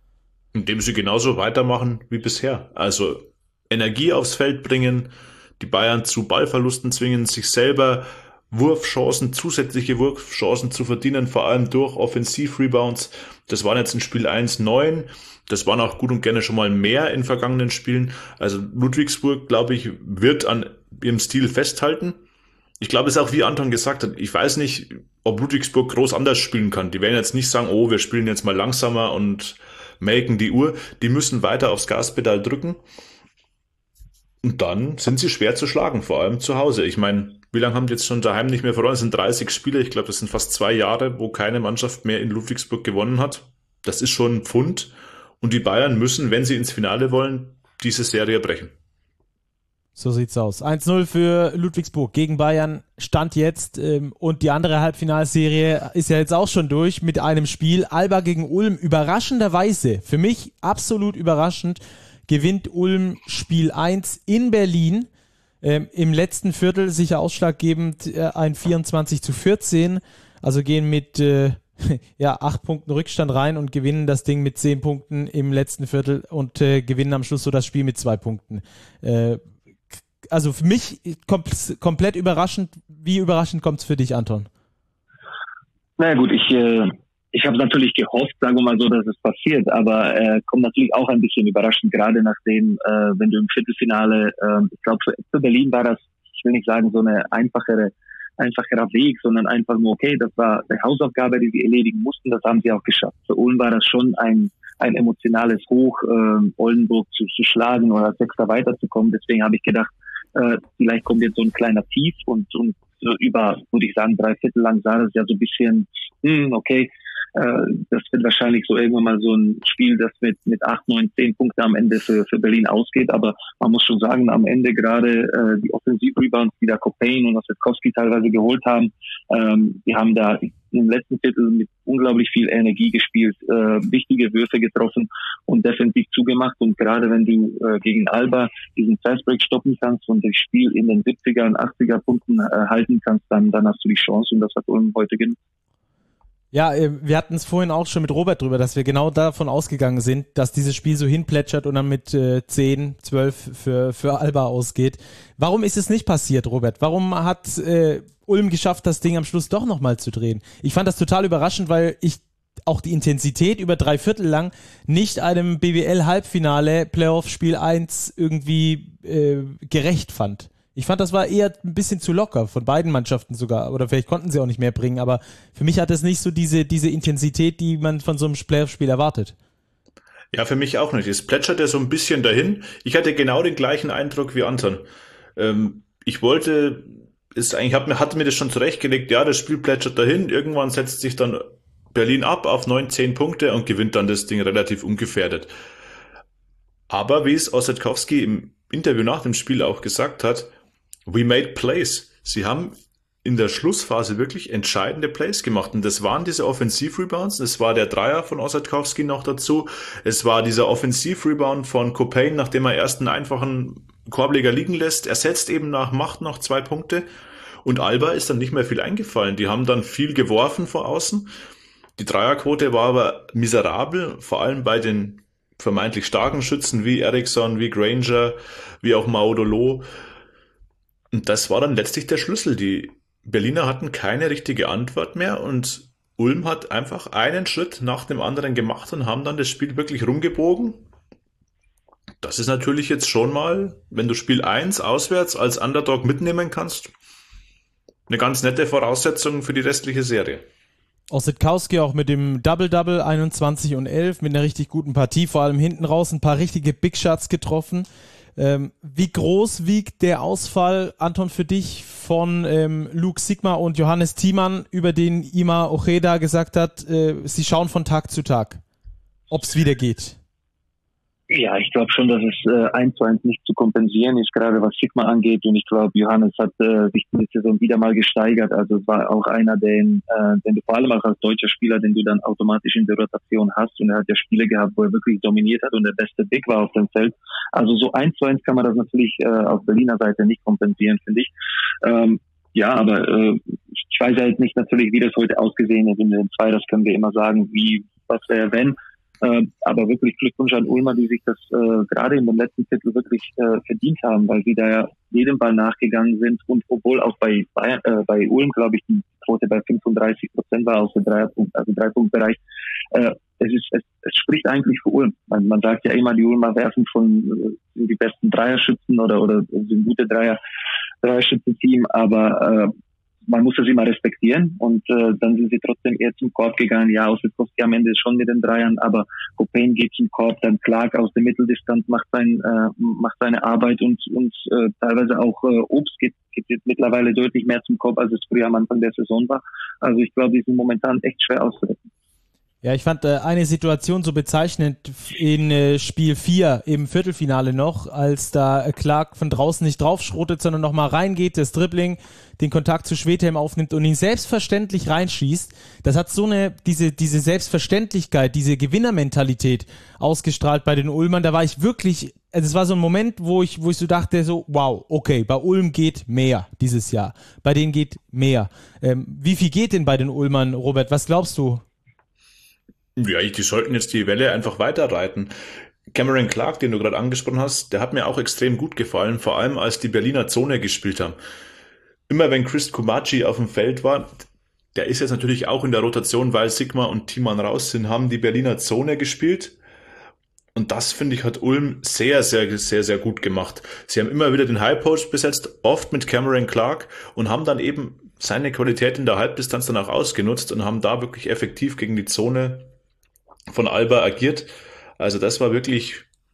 Indem sie genauso weitermachen wie bisher. Also Energie aufs Feld bringen, die Bayern zu Ballverlusten zwingen, sich selber Wurfchancen, zusätzliche Wurfchancen zu verdienen, vor allem durch Offensiv-Rebounds. Das waren jetzt in Spiel eins neun. Das waren auch gut und gerne schon mal mehr in vergangenen Spielen. Also Ludwigsburg, glaube ich, wird an ihrem Stil festhalten. Ich glaube, es ist auch, wie Anton gesagt hat, ich weiß nicht, ob Ludwigsburg groß anders spielen kann. Die werden jetzt nicht sagen, oh, wir spielen jetzt mal langsamer und melken die Uhr, die müssen weiter aufs Gaspedal drücken. Und dann sind sie schwer zu schlagen, vor allem zu Hause. Ich meine, wie lange haben die jetzt schon daheim nicht mehr verloren? Es sind dreißig Spiele, ich glaube, das sind fast zwei Jahre, wo keine Mannschaft mehr in Ludwigsburg gewonnen hat. Das ist schon ein Pfund. Und die Bayern müssen, wenn sie ins Finale wollen, diese Serie brechen. So sieht's aus. eins null für Ludwigsburg gegen Bayern, Stand jetzt. Ähm, und die andere Halbfinalserie ist ja jetzt auch schon durch mit einem Spiel. Alba gegen Ulm, überraschenderweise, für mich absolut überraschend, gewinnt Ulm Spiel eins in Berlin. Ähm, im letzten Viertel sicher ausschlaggebend äh, ein vierundzwanzig zu vierzehn. Also gehen mit äh, ja, acht Punkten Rückstand rein und gewinnen das Ding mit zehn Punkten im letzten Viertel und äh, gewinnen am Schluss so das Spiel mit zwei Punkten. Äh, also für mich kom- komplett überraschend. Wie überraschend kommt es für dich, Anton? Na gut, ich... Äh Ich habe natürlich gehofft, sagen wir mal so, dass es passiert, aber äh, kommt natürlich auch ein bisschen überraschend, gerade nachdem, äh, wenn du im Viertelfinale, äh, ich glaube für, für Berlin war das, ich will nicht sagen so eine einfachere, einfacherer Weg, sondern einfach nur, okay, das war eine Hausaufgabe, die sie erledigen mussten, das haben sie auch geschafft. Für Ulm war das schon ein ein emotionales Hoch, äh, Oldenburg zu, zu schlagen oder als Sechster weiterzukommen. Deswegen habe ich gedacht, äh, vielleicht kommt jetzt so ein kleiner Tief und, und so über, würde ich sagen, drei Viertel lang sah das ja so ein bisschen, hm, okay, das wird wahrscheinlich so irgendwann mal so ein Spiel, das mit mit acht, neun, zehn Punkten am Ende für für Berlin ausgeht. Aber man muss schon sagen, am Ende gerade äh, die Offensivrebounds, die da Copain und Ossetkowski teilweise geholt haben, ähm, die haben da im letzten Viertel mit unglaublich viel Energie gespielt, äh, wichtige Würfe getroffen und defensiv zugemacht. Und gerade wenn du äh, gegen Alba diesen Fastbreak stoppen kannst und das Spiel in den siebziger und achtziger Punkten äh, halten kannst, dann dann hast du die Chance und das hat Ulm heute genutzt. Ja, wir hatten es vorhin auch schon mit Robert drüber, dass wir genau davon ausgegangen sind, dass dieses Spiel so hinplätschert und dann mit äh, zehn, zwölf für, für Alba ausgeht. Warum ist es nicht passiert, Robert? Warum hat äh, Ulm geschafft, das Ding am Schluss doch nochmal zu drehen? Ich fand das total überraschend, weil ich auch die Intensität über drei Viertel lang nicht einem B W L-Halbfinale Playoff Spiel eins irgendwie äh, gerecht fand. Ich fand, das war eher ein bisschen zu locker, von beiden Mannschaften sogar. Oder vielleicht konnten sie auch nicht mehr bringen, aber für mich hat es nicht so diese, diese Intensität, die man von so einem Playoff-Spiel erwartet. Ja, für mich auch nicht. Es plätscherte so ein bisschen dahin. Ich hatte genau den gleichen Eindruck wie Anton. Ähm, ich wollte, ist eigentlich, hab, hatte mir das schon zurechtgelegt, ja, das Spiel plätschert dahin. Irgendwann setzt sich dann Berlin ab auf neun, zehn Punkte und gewinnt dann das Ding relativ ungefährdet. Aber wie es Ossetkowski im Interview nach dem Spiel auch gesagt hat, we made plays. Sie haben in der Schlussphase wirklich entscheidende Plays gemacht. Und das waren diese Offensivrebounds. Es war der Dreier von Ossetkowski noch dazu. Es war dieser Offensivrebound von Copain, nachdem er erst einen einfachen Korbleger liegen lässt. Er setzt eben nach, macht noch zwei Punkte. Und Alba ist dann nicht mehr viel eingefallen. Die haben dann viel geworfen vor außen. Die Dreierquote war aber miserabel, vor allem bei den vermeintlich starken Schützen wie Eriksson, wie Granger, wie auch Maudolo. Und das war dann letztlich der Schlüssel. Die Berliner hatten keine richtige Antwort mehr und Ulm hat einfach einen Schritt nach dem anderen gemacht und haben dann das Spiel wirklich rumgebogen. Das ist natürlich jetzt schon mal, wenn du Spiel eins auswärts als Underdog mitnehmen kannst, eine ganz nette Voraussetzung für die restliche Serie. Ossetkowski auch mit dem Double-Double, einundzwanzig und elf, mit einer richtig guten Partie, vor allem hinten raus ein paar richtige Big Shots getroffen. Ähm, wie groß wiegt der Ausfall, Anton, für dich von ähm, Luke Sigma und Johannes Thiemann, über den Ima Ojeda gesagt hat, äh, sie schauen von Tag zu Tag, ob es wieder geht? Ja, ich glaube schon, dass es äh, eins zu eins nicht zu kompensieren ist, gerade was Sigma angeht. Und ich glaube, Johannes hat äh, sich diese Saison wieder mal gesteigert. Also es war auch einer, den, äh, den du vor allem auch als deutscher Spieler, den du dann automatisch in der Rotation hast. Und er hat ja Spiele gehabt, wo er wirklich dominiert hat und der beste Big war auf dem Feld. Also so eins zu eins kann man das natürlich äh, auf Berliner Seite nicht kompensieren, finde ich. Ähm, ja, aber äh, ich weiß ja jetzt nicht natürlich, wie das heute ausgesehen ist in den zwei. Das können wir immer sagen, wie, was wäre, wenn. Äh, aber wirklich Glückwunsch an Ulmer, die sich das äh, gerade in dem letzten Viertel wirklich äh, verdient haben, weil sie da ja jedem Ball nachgegangen sind und obwohl auch bei Bayern, äh, bei Ulm, glaube ich, die Quote bei fünfunddreißig Prozent war aus dem Dreierpunkt, also Dreipunktbereich. Äh, es ist, es, es spricht eigentlich für Ulm. Man, man sagt ja immer, die Ulmer werfen von äh, die besten Dreierschützen oder oder sind gute Dreier Dreierschützen-Team, aber äh, man muss das immer respektieren und äh, dann sind sie trotzdem eher zum Korb gegangen. Ja, Ossetkowski am Ende schon mit den Dreiern, aber Copain geht zum Korb, dann Clark aus der Mitteldistanz macht sein äh, macht seine Arbeit und und äh, teilweise auch äh, Obst geht geht jetzt mittlerweile deutlich mehr zum Korb, als es früher am Anfang der Saison war. Also ich glaube, die sind momentan echt schwer auszuretten. Ja, ich fand äh, eine Situation so bezeichnend in äh, Spiel vier im Viertelfinale noch, als da äh, Clark von draußen nicht draufschrotet, sondern nochmal reingeht, das Dribbling, den Kontakt zu Schwedhelm aufnimmt und ihn selbstverständlich reinschießt. Das hat so eine, diese, diese Selbstverständlichkeit, diese Gewinnermentalität ausgestrahlt bei den Ulmern. Da war ich wirklich, also es war so ein Moment, wo ich, wo ich so dachte, so, wow, okay, bei Ulm geht mehr dieses Jahr. Bei denen geht mehr. Ähm, wie viel geht denn bei den Ulmern, Robert? Was glaubst du? Ja, die sollten jetzt die Welle einfach weiterreiten. Cameron Clark, den du gerade angesprochen hast, der hat mir auch extrem gut gefallen, vor allem als die Berliner Zone gespielt haben. Immer wenn Chris Kumaci auf dem Feld war, der ist jetzt natürlich auch in der Rotation, weil Sigma und Thiemann raus sind, haben die Berliner Zone gespielt. Und das, finde ich, hat Ulm sehr, sehr, sehr, sehr gut gemacht. Sie haben immer wieder den High Post besetzt, oft mit Cameron Clark und haben dann eben seine Qualität in der Halbdistanz dann auch ausgenutzt und haben da wirklich effektiv gegen die Zone von Alba agiert. Also das war wirklich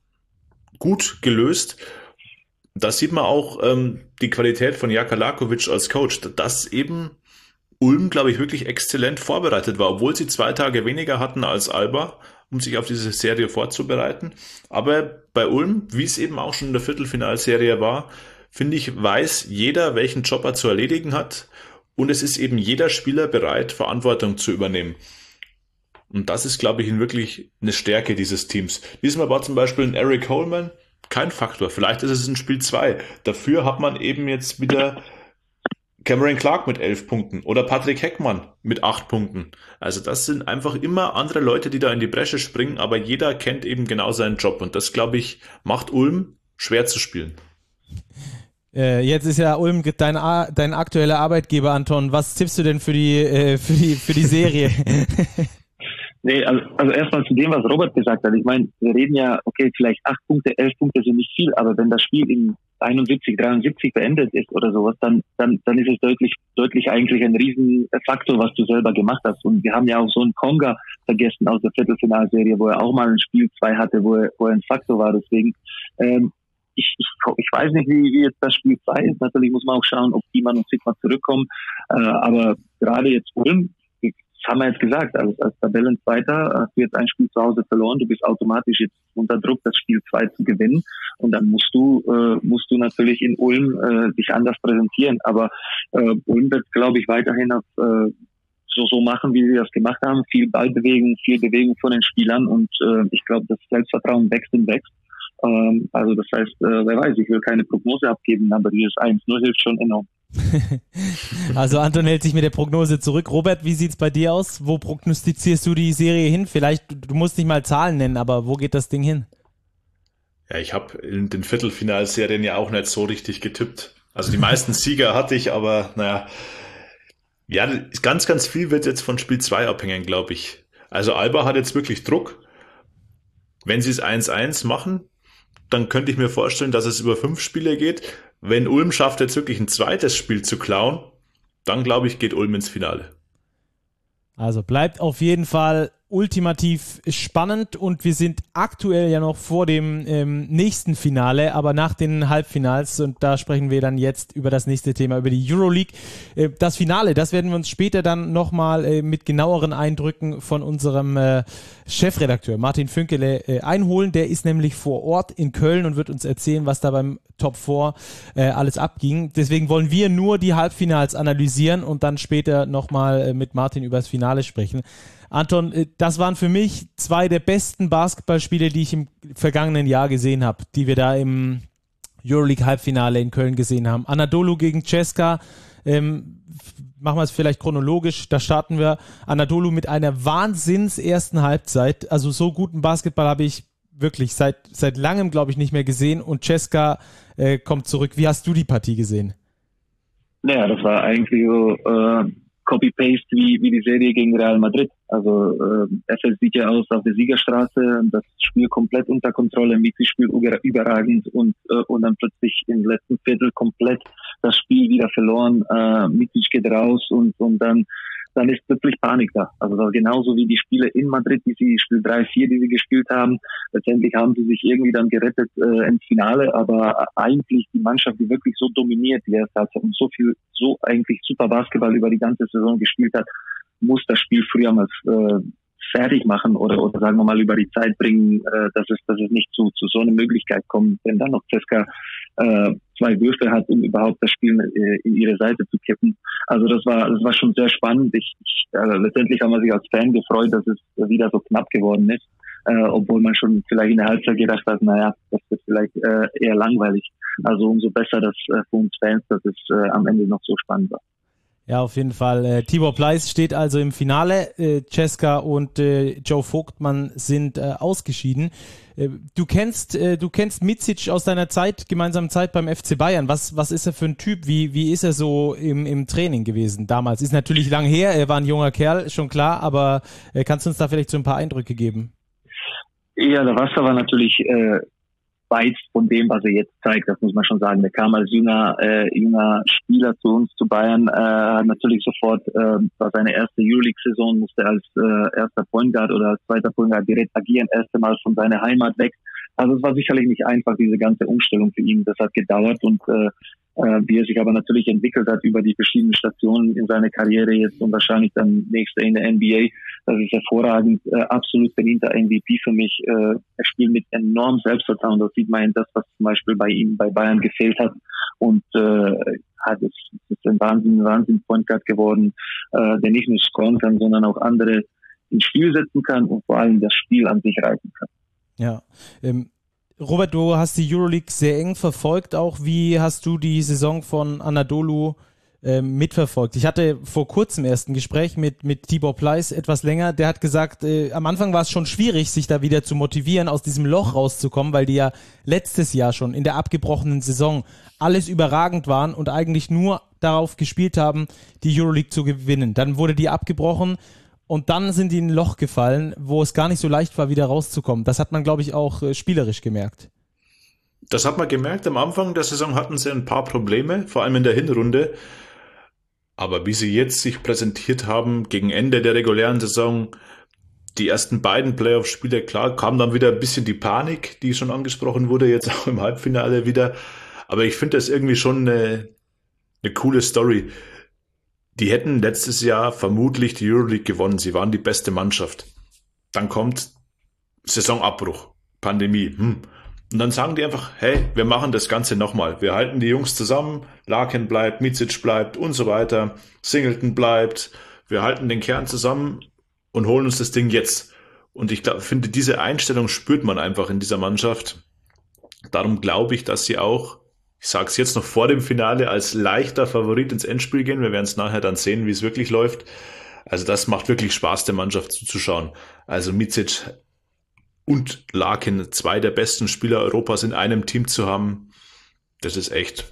gut gelöst. Da sieht man auch ähm, die Qualität von Jaka Lakovic als Coach, dass eben Ulm, glaube ich, wirklich exzellent vorbereitet war, obwohl sie zwei Tage weniger hatten als Alba, um sich auf diese Serie vorzubereiten. Aber bei Ulm, wie es eben auch schon in der Viertelfinalserie war, finde ich, weiß jeder, welchen Job er zu erledigen hat. Und es ist eben jeder Spieler bereit, Verantwortung zu übernehmen. Und das ist, glaube ich, wirklich eine Stärke dieses Teams. Diesmal war zum Beispiel ein Eric Coleman kein Faktor. Vielleicht ist es in Spiel zwei. Dafür hat man eben jetzt wieder Cameron Clark mit elf Punkten oder Patrick Heckmann mit acht Punkten. Also das sind einfach immer andere Leute, die da in die Bresche springen, aber jeder kennt eben genau seinen Job. Und das, glaube ich, macht Ulm schwer zu spielen. Äh, jetzt ist ja Ulm dein, dein aktueller Arbeitgeber, Anton. Was tippst du denn für die, äh, für die, für die Serie? Nee, also, also erstmal zu dem, was Robert gesagt hat. Ich meine, wir reden ja, okay, vielleicht acht Punkte, elf Punkte sind nicht viel, aber wenn das Spiel in einundsiebzig, dreiundsiebzig beendet ist oder sowas, dann, dann, dann ist es deutlich, deutlich eigentlich ein Riesenfaktor, was du selber gemacht hast. Und wir haben ja auch so einen Konga vergessen aus der Viertelfinalserie, wo er auch mal ein Spiel zwei hatte, wo er, wo er ein Faktor war. Deswegen, ähm, ich, ich, ich weiß nicht, wie, wie jetzt das Spiel zwei ist. Natürlich muss man auch schauen, ob Thiemann und Sigma zurückkommen. Äh, aber gerade jetzt Ulm, das haben wir jetzt gesagt, als, als Tabellenzweiter hast du jetzt ein Spiel zu Hause verloren, du bist automatisch jetzt unter Druck, das Spiel zwei zu gewinnen und dann musst du äh, musst du natürlich in Ulm äh, dich anders präsentieren, aber äh, Ulm wird, glaube ich, weiterhin auf, äh, so so machen, wie sie das gemacht haben, viel Ballbewegung, viel Bewegung von den Spielern und äh, ich glaube, das Selbstvertrauen wächst und wächst. Ähm, also das heißt, äh, wer weiß, ich will keine Prognose abgeben, aber dieses eins null hilft schon enorm. Also Anton hält sich mit der Prognose zurück. Robert, wie sieht's bei dir aus? Wo prognostizierst du die Serie hin? Vielleicht, du musst nicht mal Zahlen nennen, aber wo geht das Ding hin? Ja, ich habe in den Viertelfinalserien ja auch nicht so richtig getippt. Also die meisten Sieger hatte ich, aber naja, ja, ganz, ganz viel wird jetzt von Spiel zwei abhängen, glaube ich. Also Alba hat jetzt wirklich Druck. Wenn sie es eins eins machen, dann könnte ich mir vorstellen, dass es über fünf Spiele geht. Wenn Ulm schafft, jetzt wirklich ein zweites Spiel zu klauen, dann glaube ich, geht Ulm ins Finale. Also bleibt auf jeden Fall ultimativ spannend und wir sind aktuell ja noch vor dem ähm, nächsten Finale, aber nach den Halbfinals und da sprechen wir dann jetzt über das nächste Thema, über die Euroleague. Äh, das Finale, das werden wir uns später dann nochmal äh, mit genaueren Eindrücken von unserem äh, Chefredakteur Martin Fünkele äh, einholen. Der ist nämlich vor Ort in Köln und wird uns erzählen, was da beim Top vier äh, alles abging. Deswegen wollen wir nur die Halbfinals analysieren und dann später nochmal äh, mit Martin über das Finale sprechen. Anton, das waren für mich zwei der besten Basketballspiele, die ich im vergangenen Jahr gesehen habe, die wir da im Euroleague-Halbfinale in Köln gesehen haben. Anadolu gegen Ceska, ähm, machen wir es vielleicht chronologisch, da starten wir. Anadolu mit einer Wahnsinns ersten Halbzeit, also so guten Basketball habe ich wirklich seit, seit langem, glaube ich, nicht mehr gesehen und Ceska äh, kommt zurück. Wie hast du die Partie gesehen? Naja, das war eigentlich so äh Copy-Paste wie, wie die Serie gegen Real Madrid. Also äh, F S sieht ja aus auf der Siegerstraße, das Spiel komplett unter Kontrolle, Mixi spielt überragend und äh, und dann plötzlich im letzten Viertel komplett das Spiel wieder verloren, äh, Micic geht raus und, und dann, dann ist plötzlich Panik da. Also genauso wie die Spiele in Madrid, die sie, Spiel drei, vier, die sie gespielt haben. Letztendlich haben sie sich irgendwie dann gerettet äh, ins Finale, aber eigentlich die Mannschaft, die wirklich so dominiert die erste Halbzeit und so viel, so eigentlich super Basketball über die ganze Saison gespielt hat, muss das Spiel früher mal äh, fertig machen oder, oder sagen wir mal über die Zeit bringen, äh, dass es, dass es nicht zu, zu so einer Möglichkeit kommt, wenn dann noch Cesca äh, zwei Würfe hat, um überhaupt das Spiel äh, in ihre Seite zu kippen. Also das war, das war schon sehr spannend. Ich, ich, äh, letztendlich haben wir sich als Fan gefreut, dass es wieder so knapp geworden ist, äh, obwohl man schon vielleicht in der Halbzeit gedacht hat, naja, das wird vielleicht äh, eher langweilig. Also umso besser, dass äh, für uns Fans, dass es äh, am Ende noch so spannend war. Ja, auf jeden Fall. Äh, Tibor Pleiss steht also im Finale. Äh, Cesca und äh, Joe Vogtmann sind äh, ausgeschieden. Äh, du kennst, äh, du kennst Micic aus deiner Zeit, gemeinsamen Zeit beim F C Bayern. Was, was ist er für ein Typ? Wie, wie ist er so im, im Training gewesen damals? Ist natürlich lang her. Er war ein junger Kerl, schon klar. Aber äh, kannst du uns da vielleicht so ein paar Eindrücke geben? Ja, der Wasser war natürlich äh, weit von dem, was er jetzt zeigt, das muss man schon sagen. Der kam als junger, äh, junger Spieler zu uns, zu Bayern, äh, hat natürlich sofort, äh, war seine erste Euroleague-Saison, musste als äh, erster Point Guard oder als zweiter Point Guard direkt agieren, erste Mal von seiner Heimat weg. Also es war sicherlich nicht einfach, diese ganze Umstellung für ihn. Das hat gedauert und äh, äh, wie er sich aber natürlich entwickelt hat über die verschiedenen Stationen in seiner Karriere jetzt und wahrscheinlich dann nächste in der N B A, das ist hervorragend, äh, absolut verdienter M V P für mich. Äh, er spielt mit enormem Selbstvertrauen, das sieht man in das, was zum Beispiel bei ihm bei Bayern gefehlt hat und äh, hat es ist ein Wahnsinn, Wahnsinn Point Guard geworden, äh, der nicht nur scoren kann, sondern auch andere ins Spiel setzen kann und vor allem das Spiel an sich reißen kann. Ja, ähm, Robert, du hast die Euroleague sehr eng verfolgt auch. Wie hast du die Saison von Anadolu äh, mitverfolgt? Ich hatte vor kurzem erst ein Gespräch mit, mit Tibor Pleiss, etwas länger. Der hat gesagt, äh, am Anfang war es schon schwierig, sich da wieder zu motivieren, aus diesem Loch rauszukommen, weil die ja letztes Jahr schon in der abgebrochenen Saison alles überragend waren und eigentlich nur darauf gespielt haben, die Euroleague zu gewinnen. Dann wurde die abgebrochen. Und dann sind die in ein Loch gefallen, wo es gar nicht so leicht war, wieder rauszukommen. Das hat man, glaube ich, auch äh, spielerisch gemerkt. Das hat man gemerkt. Am Anfang der Saison hatten sie ein paar Probleme, vor allem in der Hinrunde. Aber wie sie jetzt sich präsentiert haben, gegen Ende der regulären Saison, die ersten beiden Playoff-Spiele, klar, kam dann wieder ein bisschen die Panik, die schon angesprochen wurde, jetzt auch im Halbfinale wieder. Aber ich finde das irgendwie schon eine, eine coole Story. Die hätten letztes Jahr vermutlich die Euroleague gewonnen. Sie waren die beste Mannschaft. Dann kommt Saisonabbruch, Pandemie. Hm. Und dann sagen die einfach, hey, wir machen das Ganze nochmal. Wir halten die Jungs zusammen. Larkin bleibt, Micic bleibt und so weiter. Singleton bleibt. Wir halten den Kern zusammen und holen uns das Ding jetzt. Und ich glaub, finde, diese Einstellung spürt man einfach in dieser Mannschaft. Darum glaube ich, dass sie auch, ich sage es jetzt noch vor dem Finale, als leichter Favorit ins Endspiel gehen. Wir werden es nachher dann sehen, wie es wirklich läuft. Also das macht wirklich Spaß, der Mannschaft zuzuschauen. Also Micic und Larkin, zwei der besten Spieler Europas in einem Team zu haben, das ist echt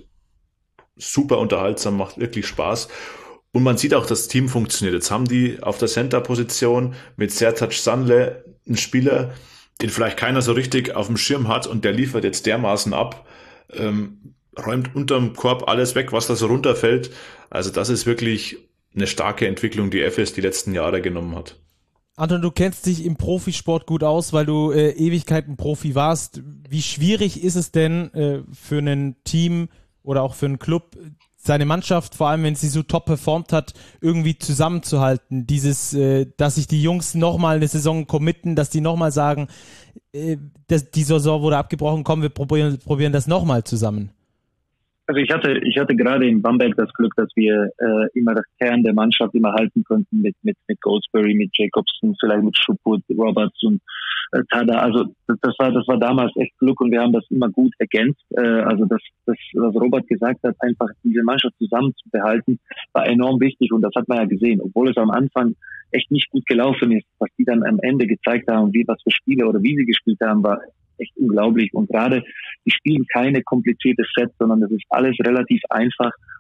super unterhaltsam, macht wirklich Spaß. Und man sieht auch, das Team funktioniert. Jetzt haben die auf der Center-Position mit Sertac Sanle einen Spieler, den vielleicht keiner so richtig auf dem Schirm hat und der liefert jetzt dermaßen ab, ähm, räumt unterm Korb alles weg, was da so runterfällt. Also das ist wirklich eine starke Entwicklung, die Efes die letzten Jahre genommen hat. Anton, du kennst dich im Profisport gut aus, weil du äh, Ewigkeiten Profi warst. Wie schwierig ist es denn äh, für ein Team oder auch für einen Club, seine Mannschaft, vor allem wenn sie so top performt hat, irgendwie zusammenzuhalten? Dieses, äh, dass sich die Jungs nochmal eine Saison committen, dass die nochmal sagen, äh, dass die Saison wurde abgebrochen, komm, wir probieren, probieren das nochmal zusammen. Also ich hatte, ich hatte gerade in Bamberg das Glück, dass wir äh, immer das Kern der Mannschaft immer halten konnten mit mit mit Goldsberry, mit Jacobson, vielleicht mit Schuput, Roberts und äh, Tada. Also das, das war das war damals echt Glück und wir haben das immer gut ergänzt. Äh, also das das was Robert gesagt hat, einfach diese Mannschaft zusammenzubehalten, war enorm wichtig und das hat man ja gesehen, obwohl es am Anfang echt nicht gut gelaufen ist, was die dann am Ende gezeigt haben, wie was für Spiele oder wie sie gespielt haben, war echt unglaublich. Und gerade, die spielen keine komplizierte Sets, sondern das ist alles relativ einfach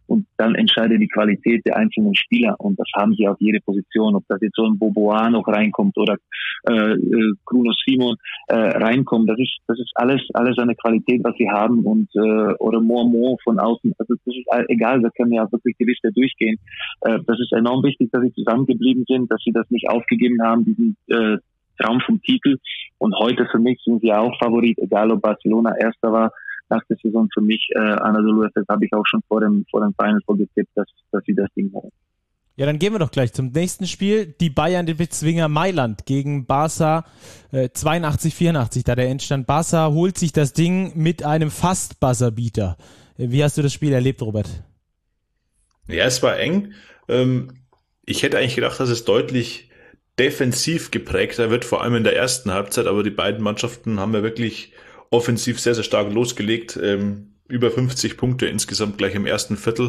Und dann entscheidet die Qualität der einzelnen Spieler. Und das haben sie auf jede Position. Ob das jetzt so ein Bobois noch reinkommt oder äh, äh, Bruno Simon äh, reinkommt. Das ist das ist alles alles eine Qualität, was sie haben. Und äh, oder Mormont von außen. Also das ist egal, da können ja wirklich die Liste durchgehen. Äh, das ist enorm wichtig, dass sie zusammengeblieben sind, dass sie das nicht aufgegeben haben, diesen äh, Traum vom Titel. Und heute für mich sind sie auch Favorit, egal ob Barcelona Erster war. Nach der Saison für mich, äh, Anadolu Efes, habe ich auch schon vor dem, vor dem Final vorgetippt, dass, dass sie das Ding haben. Ja, dann gehen wir doch gleich zum nächsten Spiel. Die Bayern, die Bezwinger Mailand gegen Barca, äh, zweiundachtzig vierundachtzig, da der Endstand. Barca holt sich das Ding mit einem fast Buzzerbeater. Äh, wie hast du das Spiel erlebt, Robert? Ja, es war eng. Ähm, ich hätte eigentlich gedacht, dass es deutlich defensiv geprägter wird, vor allem in der ersten Halbzeit, aber die beiden Mannschaften haben ja wirklich offensiv sehr, sehr stark losgelegt. Ähm, über fünfzig Punkte insgesamt gleich im ersten Viertel.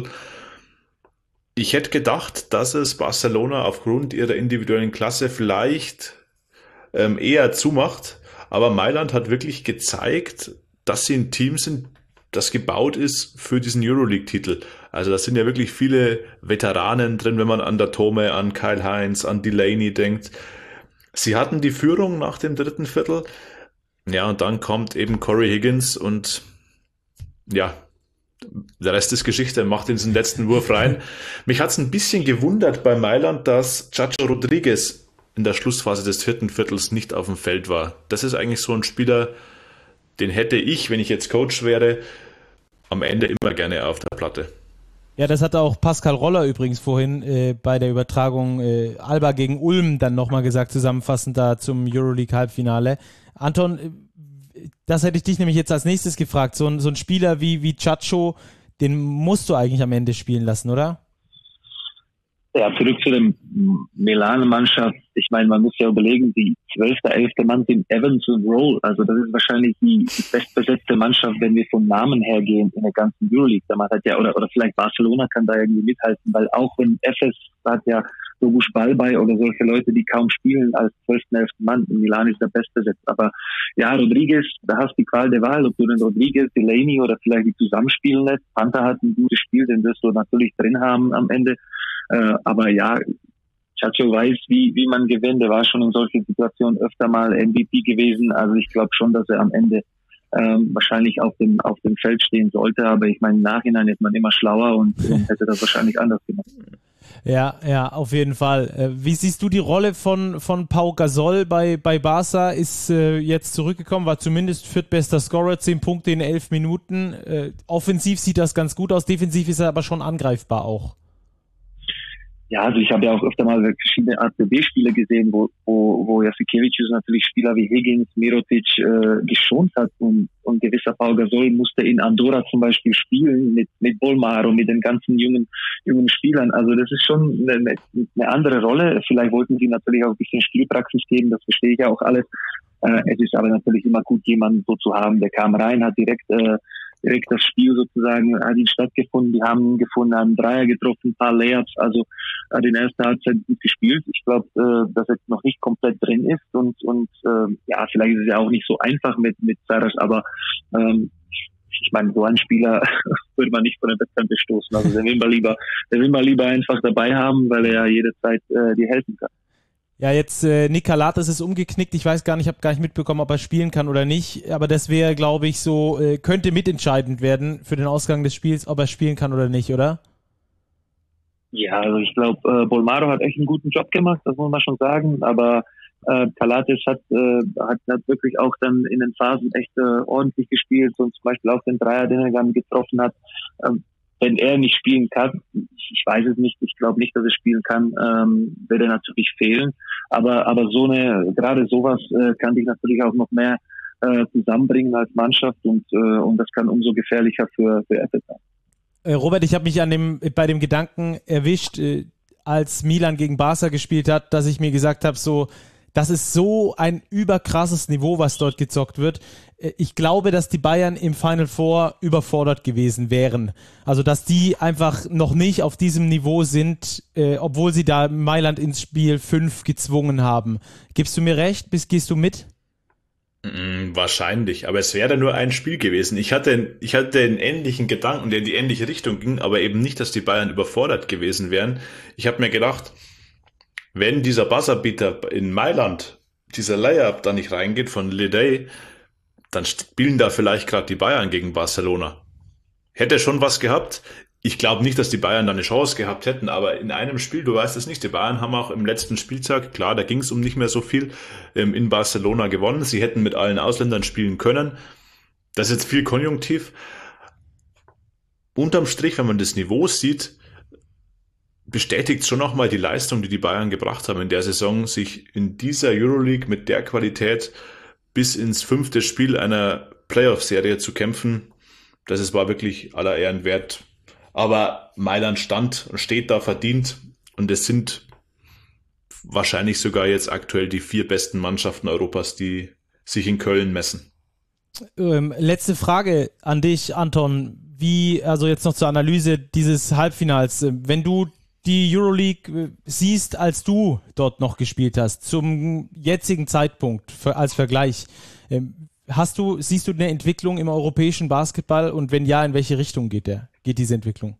Ich hätte gedacht, dass es Barcelona aufgrund ihrer individuellen Klasse vielleicht ähm, eher zumacht, aber Mailand hat wirklich gezeigt, dass sie ein Team sind, das gebaut ist für diesen Euroleague-Titel. Also da sind ja wirklich viele Veteranen drin, wenn man an Datome, an Kyle Heinz, an Delaney denkt. Sie hatten die Führung nach dem dritten Viertel. Ja, und dann kommt eben Corey Higgins und ja, der Rest ist Geschichte, macht diesen letzten Wurf rein. Mich hat es ein bisschen gewundert bei Mailand, dass Chacho Rodriguez in der Schlussphase des vierten Viertels nicht auf dem Feld war. Das ist eigentlich so ein Spieler, den hätte ich, wenn ich jetzt Coach wäre, am Ende immer gerne auf der Platte. Ja, das hatte auch Pascal Roller übrigens vorhin äh, bei der Übertragung äh, Alba gegen Ulm dann nochmal gesagt, zusammenfassend da zum Euroleague-Halbfinale. Anton, das hätte ich dich nämlich jetzt als nächstes gefragt. So ein, so ein Spieler wie, wie Chacho, den musst du eigentlich am Ende spielen lassen, oder? Ja, zurück zu der Milan-Mannschaft. Ich meine, man muss ja überlegen, die zwölfte, elfte Mann sind Evans und Roll. Also das ist wahrscheinlich die, die bestbesetzte Mannschaft, wenn wir vom Namen her gehen in der ganzen Euroleague. Da hat ja, oder, oder vielleicht Barcelona kann da irgendwie mithalten, weil auch wenn Efes hat ja Boguš Balbaj oder solche Leute, die kaum spielen als zwölften, elften Mann. In Milan ist der bestbesetzt. Aber ja, Rodriguez, da hast du die Qual der Wahl, ob du den Rodriguez, Delaney oder vielleicht die zusammenspielen lässt. Panther hat ein gutes Spiel, den wirst du natürlich drin haben am Ende. Äh, aber ja, Chacho weiß, wie wie man gewinnt. Er war schon in solchen Situationen öfter mal M V P gewesen. Also ich glaube schon, dass er am Ende ähm, wahrscheinlich auf dem auf dem Feld stehen sollte. Aber ich meine, im Nachhinein ist man immer schlauer und, und hätte das wahrscheinlich anders gemacht. Ja, ja, auf jeden Fall. Wie siehst du die Rolle von von Pau Gasol bei bei Barca? Ist äh, jetzt zurückgekommen, war zumindest viertbester Scorer, zehn Punkte in elf Minuten. Äh, offensiv sieht das ganz gut aus, defensiv ist er aber schon angreifbar auch. Ja, also ich habe ja auch öfter mal verschiedene A C B-Spiele gesehen, wo wo, wo Jasikevicius natürlich Spieler wie Higgins, Mirotic äh, geschont hat und und gewisser Pau Gasol musste in Andorra zum Beispiel spielen mit mit Bolmaro, mit den ganzen jungen jungen Spielern. Also das ist schon eine, eine andere Rolle. Vielleicht wollten sie natürlich auch ein bisschen Spielpraxis geben, das verstehe ich ja auch alles. Äh, es ist aber natürlich immer gut, jemanden so zu haben, der kam rein, hat direkt äh, direkt das Spiel sozusagen hat ihn stattgefunden, die haben ihn gefunden, haben einen Dreier getroffen, ein paar Layups, also hat in der ersten Halbzeit gut gespielt. Ich glaube, äh, dass er noch nicht komplett drin ist und und äh, ja, vielleicht ist es ja auch nicht so einfach mit mit Saras, aber ähm, ich meine, so einen Spieler würde man nicht von der Wettkampf bestoßen. Also den will man lieber, den will man lieber einfach dabei haben, weil er ja jederzeit äh, dir helfen kann. Ja, jetzt äh, Nick Calates ist umgeknickt. Ich weiß gar nicht, ich habe gar nicht mitbekommen, ob er spielen kann oder nicht. Aber das wäre, glaube ich, so, äh, könnte mitentscheidend werden für den Ausgang des Spiels, ob er spielen kann oder nicht, oder? Ja, also ich glaube, äh, Bolmaro hat echt einen guten Job gemacht, das muss man schon sagen. Aber äh, Calates hat, äh, hat hat wirklich auch dann in den Phasen echt äh, ordentlich gespielt und zum Beispiel auch den Dreier, den er dann getroffen hat. Ähm, Wenn er nicht spielen kann, ich weiß es nicht, ich glaube nicht, dass er spielen kann, ähm, wird er natürlich fehlen. Aber aber so eine, gerade sowas äh, kann dich natürlich auch noch mehr äh, zusammenbringen als Mannschaft und äh, und das kann umso gefährlicher für für Efes sein. Äh, Robert, ich habe mich an dem bei dem Gedanken erwischt, äh, als Milan gegen Barca gespielt hat, dass ich mir gesagt habe, so das ist so ein überkrasses Niveau, was dort gezockt wird. Ich glaube, dass die Bayern im Final Four überfordert gewesen wären. Also, dass die einfach noch nicht auf diesem Niveau sind, äh, obwohl sie da Mailand ins Spiel fünf gezwungen haben. Gibst du mir recht? Bis, gehst du mit? Wahrscheinlich, aber es wäre nur ein Spiel gewesen. Ich hatte, ich hatte einen ähnlichen Gedanken, der in die ähnliche Richtung ging, aber eben nicht, dass die Bayern überfordert gewesen wären. Ich habe mir gedacht, wenn dieser Buzzerbeater in Mailand, dieser Layup da nicht reingeht von Leday, dann spielen da vielleicht gerade die Bayern gegen Barcelona. Hätte schon was gehabt. Ich glaube nicht, dass die Bayern da eine Chance gehabt hätten, aber in einem Spiel, du weißt es nicht, die Bayern haben auch im letzten Spieltag, klar, da ging es um nicht mehr so viel, in Barcelona gewonnen. Sie hätten mit allen Ausländern spielen können. Das ist jetzt viel Konjunktiv. Unterm Strich, wenn man das Niveau sieht, bestätigt schon nochmal die Leistung, die die Bayern gebracht haben in der Saison, sich in dieser Euroleague mit der Qualität bis ins fünfte Spiel einer Playoff-Serie zu kämpfen. Das ist, war wirklich aller Ehren wert. Aber Mailand stand und steht da verdient und es sind wahrscheinlich sogar jetzt aktuell die vier besten Mannschaften Europas, die sich in Köln messen. Ähm, letzte Frage an dich, Anton. Wie, also jetzt noch zur Analyse dieses Halbfinals. Wenn du die Euroleague siehst, als du dort noch gespielt hast, zum jetzigen Zeitpunkt für, als Vergleich, hast du, siehst du eine Entwicklung im europäischen Basketball und wenn ja, in welche Richtung geht der, geht diese Entwicklung?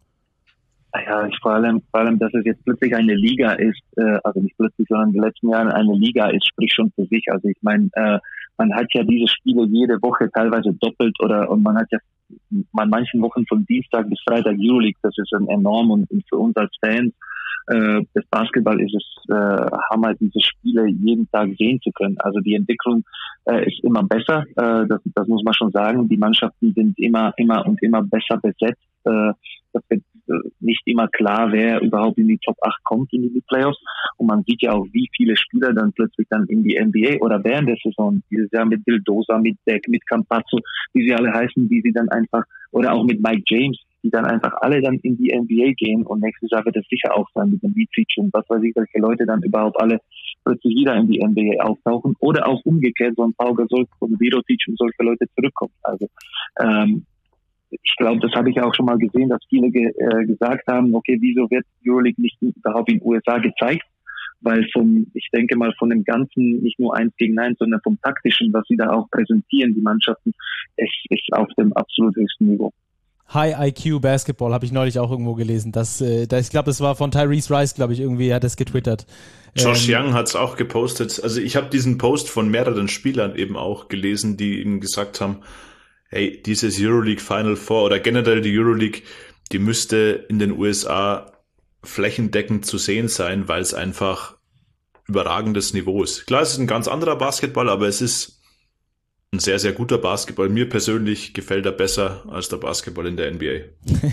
Ja, ich vor allem, vor allem, dass es jetzt plötzlich eine Liga ist, äh, also nicht plötzlich, sondern in den letzten Jahren eine Liga ist, spricht schon für sich. Also ich meine, äh, man hat ja diese Spiele jede Woche teilweise doppelt oder und man hat ja an manchen Wochen von Dienstag bis Freitag Euroleague, das ist ein enorm und, und für uns als Fans äh, des Basketball ist es äh, Hammer, diese Spiele jeden Tag sehen zu können. Also die Entwicklung äh, ist immer besser, äh, das, das muss man schon sagen. Die Mannschaften sind immer, immer und immer besser besetzt. Äh, das wird nicht immer klar, wer überhaupt in die Top acht kommt in die Playoffs. Und man sieht ja auch, wie viele Spieler dann plötzlich dann in die N B A oder während der Saison, dieses Jahr mit Vildosa, mit Deck, mit Campazzo, wie sie alle heißen, wie sie dann einfach, oder auch mit Mike James, die dann einfach alle dann in die N B A gehen und nächstes Jahr wird es sicher auch sein mit dem Miicic und was weiß ich, welche Leute dann überhaupt alle plötzlich wieder in die N B A auftauchen oder auch umgekehrt, so ein Pau Gasol und Mirotic und solche Leute zurückkommen. Also, ähm, ich glaube, das habe ich auch schon mal gesehen, dass viele ge äh, gesagt haben, okay, wieso wird Euroleague nicht überhaupt in den U S A gezeigt? Weil vom, ich denke mal, von dem Ganzen, nicht nur eins gegen eins, sondern vom Taktischen, was sie da auch präsentieren, die Mannschaften, es ist auf dem absolut höchsten Niveau. High I Q Basketball habe ich neulich auch irgendwo gelesen. Das, äh, das, ich glaube, das war von Tyrese Rice, glaube ich, irgendwie hat das getwittert. Josh ähm, Young hat es auch gepostet. Also ich habe diesen Post von mehreren Spielern eben auch gelesen, die ihnen gesagt haben, hey, dieses Euroleague Final Four oder generell die Euroleague, die müsste in den U S A flächendeckend zu sehen sein, weil es einfach überragendes Niveau ist. Klar, es ist ein ganz anderer Basketball, aber es ist ein sehr, sehr guter Basketball. Mir persönlich gefällt er besser als der Basketball in der N B A.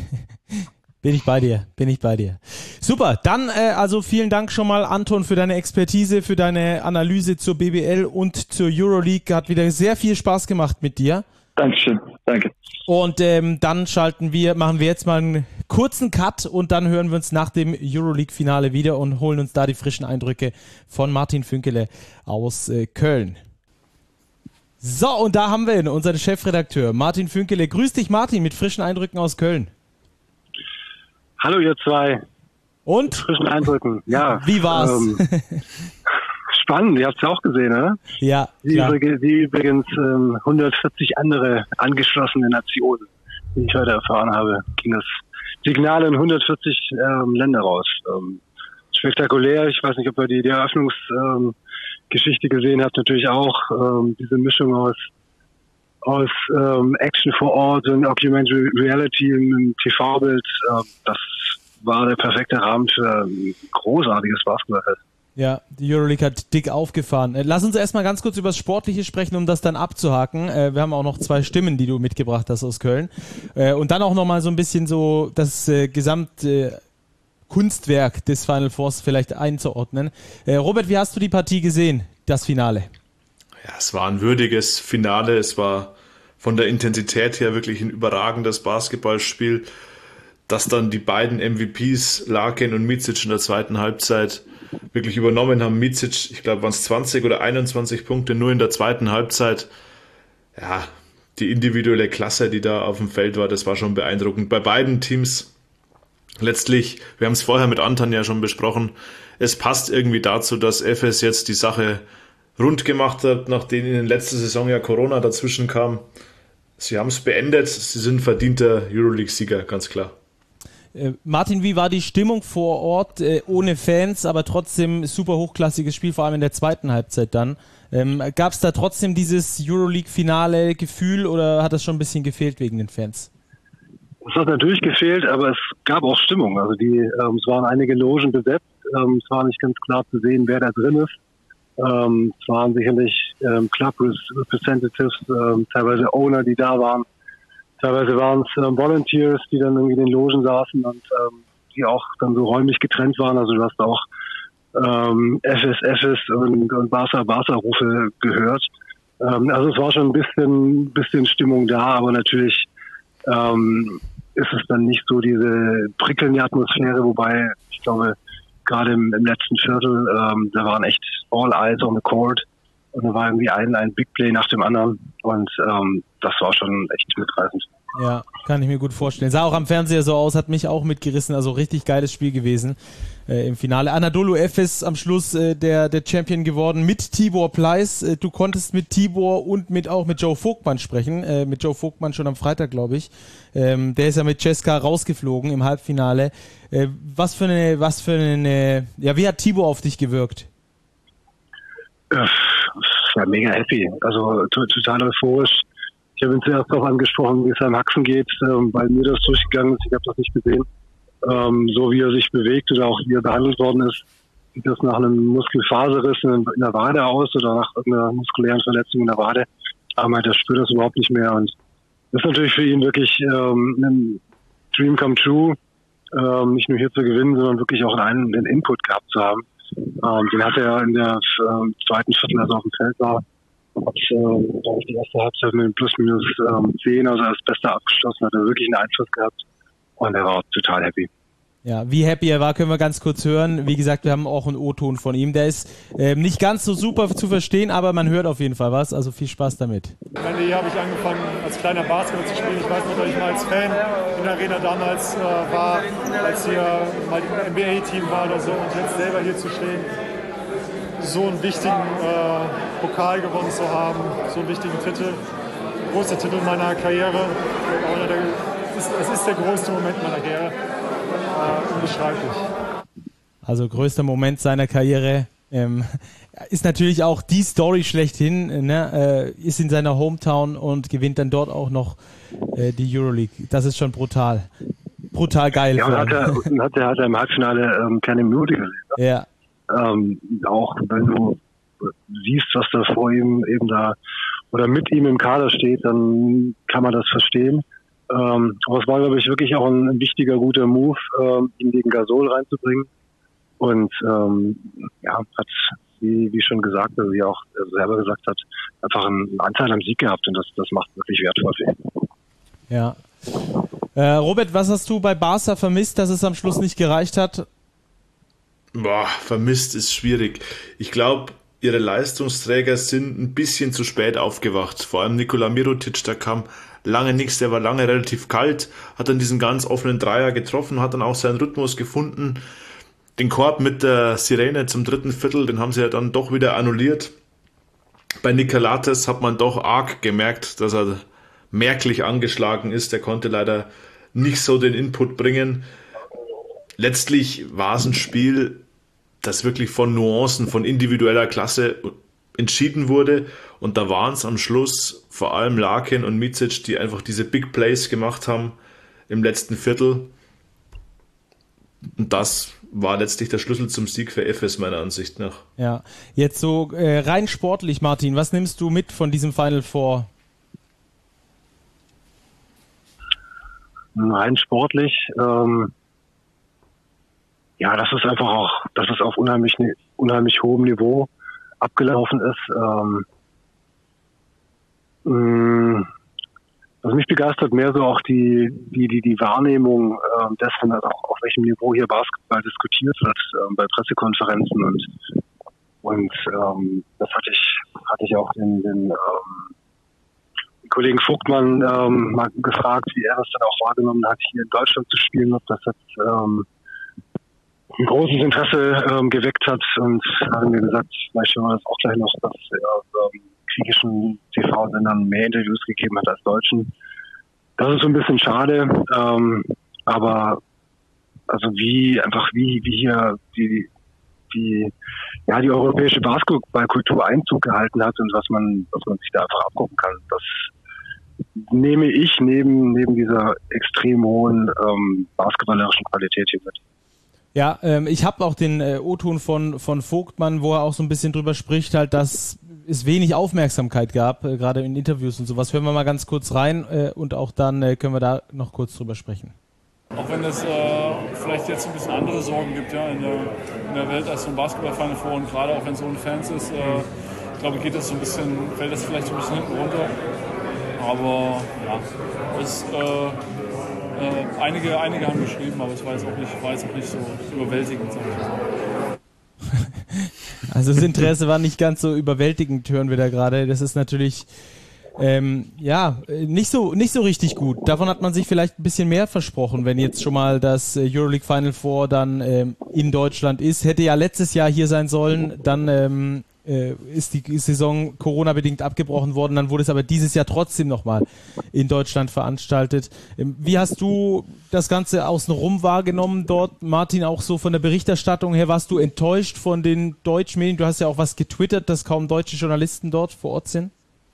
Bin ich bei dir, bin ich bei dir. Super, dann äh, also vielen Dank schon mal, Anton, für deine Expertise, für deine Analyse zur B B L und zur Euroleague. Hat wieder sehr viel Spaß gemacht mit dir. Dankeschön, danke. Und ähm, dann schalten wir, machen wir jetzt mal einen kurzen Cut und dann hören wir uns nach dem Euroleague-Finale wieder und holen uns da die frischen Eindrücke von Martin Fünkele aus äh, Köln. So, und da haben wir ihn, unseren Chefredakteur Martin Fünkele. Grüß dich, Martin, mit frischen Eindrücken aus Köln. Hallo, ihr zwei. Und? Mit frischen Eindrücken, ja. Wie war's? Ähm, spannend, ihr habt es ja auch gesehen, oder? Ja, wie, klar. Übrigens, wie übrigens ähm, hundertvierzig andere angeschlossene Nationen, wie ich heute erfahren habe, ging das Signal in hundertvierzig ähm, Länder raus. Ähm, spektakulär, ich weiß nicht, ob ihr die, die Eröffnungsgeschichte ähm, gesehen habt, natürlich auch ähm, diese Mischung aus aus ähm, Action vor Ort und Documentary Reality im T V-Bild. Äh, das war der perfekte Rahmen für ein großartiges Basketballfest. Ja, die Euroleague hat dick aufgefahren. Lass uns erstmal ganz kurz über das Sportliche sprechen, um das dann abzuhaken. Wir haben auch noch zwei Stimmen, die du mitgebracht hast aus Köln. Und dann auch nochmal so ein bisschen so das gesamte Kunstwerk des Final Fours vielleicht einzuordnen. Robert, wie hast du die Partie gesehen, das Finale? Ja, es war ein würdiges Finale. Es war von der Intensität her wirklich ein überragendes Basketballspiel, dass dann die beiden M V Ps, Larkin und Miicic, in der zweiten Halbzeit wirklich übernommen haben. Miicic, ich glaube, waren es zwanzig oder einundzwanzig Punkte nur in der zweiten Halbzeit. Ja, die individuelle Klasse, die da auf dem Feld war, das war schon beeindruckend. Bei beiden Teams letztlich, wir haben es vorher mit Anton ja schon besprochen, es passt irgendwie dazu, dass Efes jetzt die Sache rund gemacht hat, nachdem in der letzten Saison ja Corona dazwischen kam. Sie haben es beendet, sie sind verdienter Euroleague-Sieger, ganz klar. Äh, Martin, wie war die Stimmung vor Ort, äh, ohne Fans, aber trotzdem super hochklassiges Spiel, vor allem in der zweiten Halbzeit dann? Ähm, Gab es da trotzdem dieses Euroleague-Finale-Gefühl oder hat das schon ein bisschen gefehlt wegen den Fans? Es hat natürlich gefehlt, aber es gab auch Stimmung. Also die, ähm, es waren einige Logen besetzt. Ähm, es war nicht ganz klar zu sehen, wer da drin ist. Ähm, es waren sicherlich ähm, Club Representatives, ähm, teilweise Owner, die da waren. Teilweise waren es ähm, Volunteers, die dann irgendwie in den Logen saßen und ähm, die auch dann so räumlich getrennt waren. Also du hast auch ähm, F S F S und, und Barca Barca Rufe gehört. Ähm, also es war schon ein bisschen, bisschen Stimmung da, aber natürlich ähm, ist es dann nicht so diese prickelnde Atmosphäre, wobei ich glaube, gerade im, im letzten Viertel, ähm, da waren echt all eyes on the court und da war irgendwie ein, ein Big Play nach dem anderen und ähm, das war schon echt mitreißend. Ja, kann ich mir gut vorstellen. Sah auch am Fernseher so aus, hat mich auch mitgerissen, also richtig geiles Spiel gewesen äh, im Finale. Anadolu Efes am Schluss äh, der, der Champion geworden mit Tibor Pleiss. Äh, du konntest mit Tibor und mit auch mit Joe Vogtmann sprechen, äh, mit Joe Vogtmann schon am Freitag, glaube ich. Ähm, der ist ja mit Cesca rausgeflogen im Halbfinale. Äh, was für eine, was für eine, ja, wie hat Tibor auf dich gewirkt? Ja, war mega happy, also total euphorisch. Ich habe ihn zuerst darauf angesprochen, wie es seinem Haxen geht, ähm, weil mir das durchgegangen ist. Ich habe das nicht gesehen. Ähm, so wie er sich bewegt oder auch wie er behandelt worden ist, sieht das nach einem Muskelfaserriss in, in der Wade aus oder nach einer muskulären Verletzung in der Wade. Aber er spürt das überhaupt nicht mehr. Und das ist natürlich für ihn wirklich ähm, ein Dream come true, ähm, nicht nur hier zu gewinnen, sondern wirklich auch einen, einen Input gehabt zu haben. Ähm, den hatte er in der äh, zweiten Viertel, als er auf dem Feld war. Hat, äh, glaube ich, die erste Halbzeit mit plus minus ähm, zehn, also als Bester abgeschlossen, hat er wirklich einen Einfluss gehabt und er war auch total happy. Ja, wie happy er war, können wir ganz kurz hören. Wie gesagt, wir haben auch einen O-Ton von ihm. Der ist ähm, nicht ganz so super zu verstehen, aber man hört auf jeden Fall was. Also viel Spaß damit. Hier habe ich angefangen, als kleiner Basketball zu spielen. Ich weiß noch, dass ich mal als Fan in der Arena damals äh, war, als hier mal ein N B A-Team war oder so. Und jetzt selber hier zu stehen, so einen wichtigen äh, Pokal gewonnen zu haben, so einen wichtigen Titel. Großer Titel meiner Karriere. Es ist, es ist der größte Moment meiner Karriere. Äh, unbeschreiblich. Also größter Moment seiner Karriere. Ähm, ist natürlich auch die Story schlechthin. Ne? Äh, ist in seiner Hometown und gewinnt dann dort auch noch äh, die Euroleague. Das ist schon brutal. Brutal geil. Ja, und hat er, hat er, hat er im Halbfinale ähm, keine Minute gesehen. Ja. Ähm, auch wenn du siehst, was da vor ihm eben da oder mit ihm im Kader steht, dann kann man das verstehen. Ähm, aber es war, glaube ich, wirklich auch ein, ein wichtiger, guter Move, ähm, ihn gegen Gasol reinzubringen. Und ähm, ja, hat, wie, wie schon gesagt, also wie auch er selber gesagt hat, einfach einen Anteil am Sieg gehabt und das, das macht wirklich wertvoll für ihn. Ja. Äh, Robert, was hast du bei Barca vermisst, dass es am Schluss nicht gereicht hat? Boah, vermisst ist schwierig. Ich glaube, ihre Leistungsträger sind ein bisschen zu spät aufgewacht. Vor allem Nikola Mirotic, da kam lange nichts, der war lange relativ kalt, hat dann diesen ganz offenen Dreier getroffen, hat dann auch seinen Rhythmus gefunden. Den Korb mit der Sirene zum dritten Viertel, den haben sie ja dann doch wieder annulliert. Bei Nikolates hat man doch arg gemerkt, dass er merklich angeschlagen ist. Der konnte leider nicht so den Input bringen. Letztlich war es ein Spiel, das wirklich von Nuancen, von individueller Klasse entschieden wurde. Und da waren es am Schluss vor allem Larkin und Micic, die einfach diese Big Plays gemacht haben im letzten Viertel. Und das war letztlich der Schlüssel zum Sieg für Efes, meiner Ansicht nach. Ja, jetzt so äh, rein sportlich, Martin, was nimmst du mit von diesem Final Four? Rein sportlich, ähm, ja, das ist einfach auch, dass es auf unheimlich, unheimlich hohem Niveau abgelaufen ist. Ähm, mh, was mich begeistert, mehr so auch die die die, die Wahrnehmung äh, dessen, also auch auf welchem Niveau hier Basketball diskutiert wird äh, bei Pressekonferenzen und und ähm, das hatte ich hatte ich auch den, den ähm, Kollegen Vogtmann ähm, mal gefragt, wie er das dann auch wahrgenommen hat, hier in Deutschland zu spielen, ob das jetzt ähm, ein großes Interesse ähm, geweckt hat und haben mir gesagt, vielleicht hören wir das auch gleich noch, dass er ähm, griechischen T V-Sendern mehr Interviews gegeben hat als deutschen. Das ist so ein bisschen schade, ähm, aber also wie einfach wie wie hier die die ja die europäische Basketballkultur Einzug gehalten hat und was man was man sich da einfach abgucken kann, das nehme ich neben neben dieser extrem hohen ähm, basketballerischen Qualität hier mit. Ja, ähm, ich habe auch den äh, O-Ton von von Vogtmann, wo er auch so ein bisschen drüber spricht, halt, dass es wenig Aufmerksamkeit gab, äh, gerade in Interviews und sowas. Hören wir mal ganz kurz rein äh, und auch dann äh, können wir da noch kurz drüber sprechen. Auch wenn es äh, vielleicht jetzt ein bisschen andere Sorgen gibt, ja, in der, in der Welt als so ein Basketball-Final Four und gerade auch wenn es ohne Fans ist, äh, ich glaube, geht das so ein bisschen, fällt das vielleicht so ein bisschen hinten runter. Aber ja, es, äh, äh, einige, einige haben geschrieben, aber es war jetzt auch nicht, war jetzt auch nicht so überwältigend. Sag ich so. Also das Interesse war nicht ganz so überwältigend, hören wir da gerade. Das ist natürlich ähm, ja nicht so nicht so richtig gut. Davon hat man sich vielleicht ein bisschen mehr versprochen, wenn jetzt schon mal das Euroleague Final Four dann ähm, in Deutschland ist. Hätte ja letztes Jahr hier sein sollen, dann ähm, äh, ist die Saison Corona-bedingt abgebrochen worden. Dann wurde es aber dieses Jahr trotzdem nochmal in Deutschland veranstaltet. Ähm, wie hast du das Ganze außenrum wahrgenommen dort, Martin, auch so von der Berichterstattung her? Warst du enttäuscht von den deutschen Medien? Du hast ja auch was getwittert, dass kaum deutsche Journalisten dort vor Ort sind.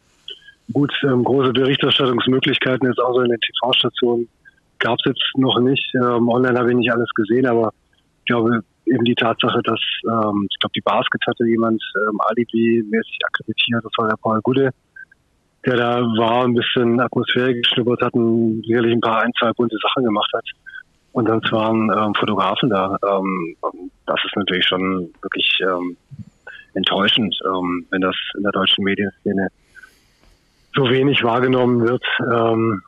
Gut, ähm, große Berichterstattungsmöglichkeiten jetzt auch so in den T V-Stationen gab es jetzt noch nicht. Ähm, online habe ich nicht alles gesehen, aber ich glaube eben die Tatsache, dass ähm, ich glaube die Basket hatte jemand ähm, Alibi-mäßig akkreditiert, das war der Paul Gude, der da war, ein bisschen Atmosphäre geschnuppert hat und sicherlich ein paar, ein, zwei bunte Sachen gemacht hat. Und dann waren ähm, Fotografen da. Ähm, das ist natürlich schon wirklich ähm, enttäuschend, ähm, wenn das in der deutschen Medienszene so wenig wahrgenommen wird. Ähm,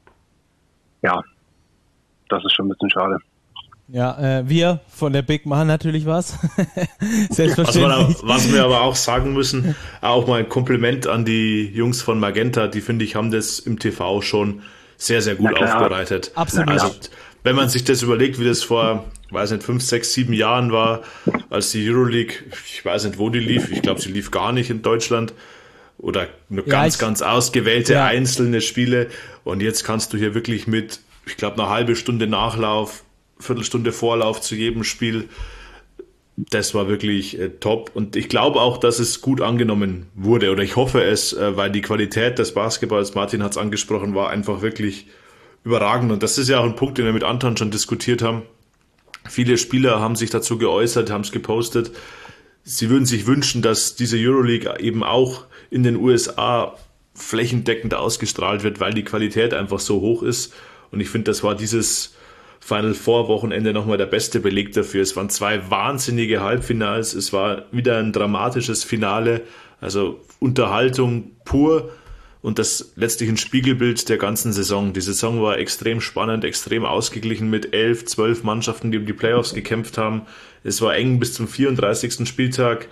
ja, das ist schon ein bisschen schade. Ja, äh, wir von der Big machen natürlich was. Selbstverständlich. Was, man, was wir aber auch sagen müssen, auch mal ein Kompliment an die Jungs von Magenta, die, finde ich, haben das im T V schon sehr, sehr gut aufbereitet. Absolut. Also, wenn man sich das überlegt, wie das vor, weiß nicht, fünf, sechs, sieben Jahren war, als die Euroleague, ich weiß nicht, wo die lief, ich glaube, sie lief gar nicht in Deutschland. Oder nur ja, ganz, ich, ganz ausgewählte ja. einzelne Spiele. Und jetzt kannst du hier wirklich mit, ich glaube, eine halbe Stunde Nachlauf, Viertelstunde Vorlauf zu jedem Spiel. Das war wirklich äh, top. Und ich glaube auch, dass es gut angenommen wurde. Oder ich hoffe es, äh, weil die Qualität des Basketballs, Martin hat es angesprochen, war einfach wirklich überragend. Und das ist ja auch ein Punkt, den wir mit Anton schon diskutiert haben. Viele Spieler haben sich dazu geäußert, haben es gepostet. Sie würden sich wünschen, dass diese Euroleague eben auch in den U S A flächendeckend ausgestrahlt wird, weil die Qualität einfach so hoch ist. Und ich finde, das war dieses Final Four Wochenende nochmal der beste Beleg dafür. Es waren zwei wahnsinnige Halbfinals. Es war wieder ein dramatisches Finale. Also Unterhaltung pur und das letztlich ein Spiegelbild der ganzen Saison. Die Saison war extrem spannend, extrem ausgeglichen mit elf, zwölf Mannschaften, die um die Playoffs gekämpft haben. Es war eng bis zum vierunddreißigsten Spieltag.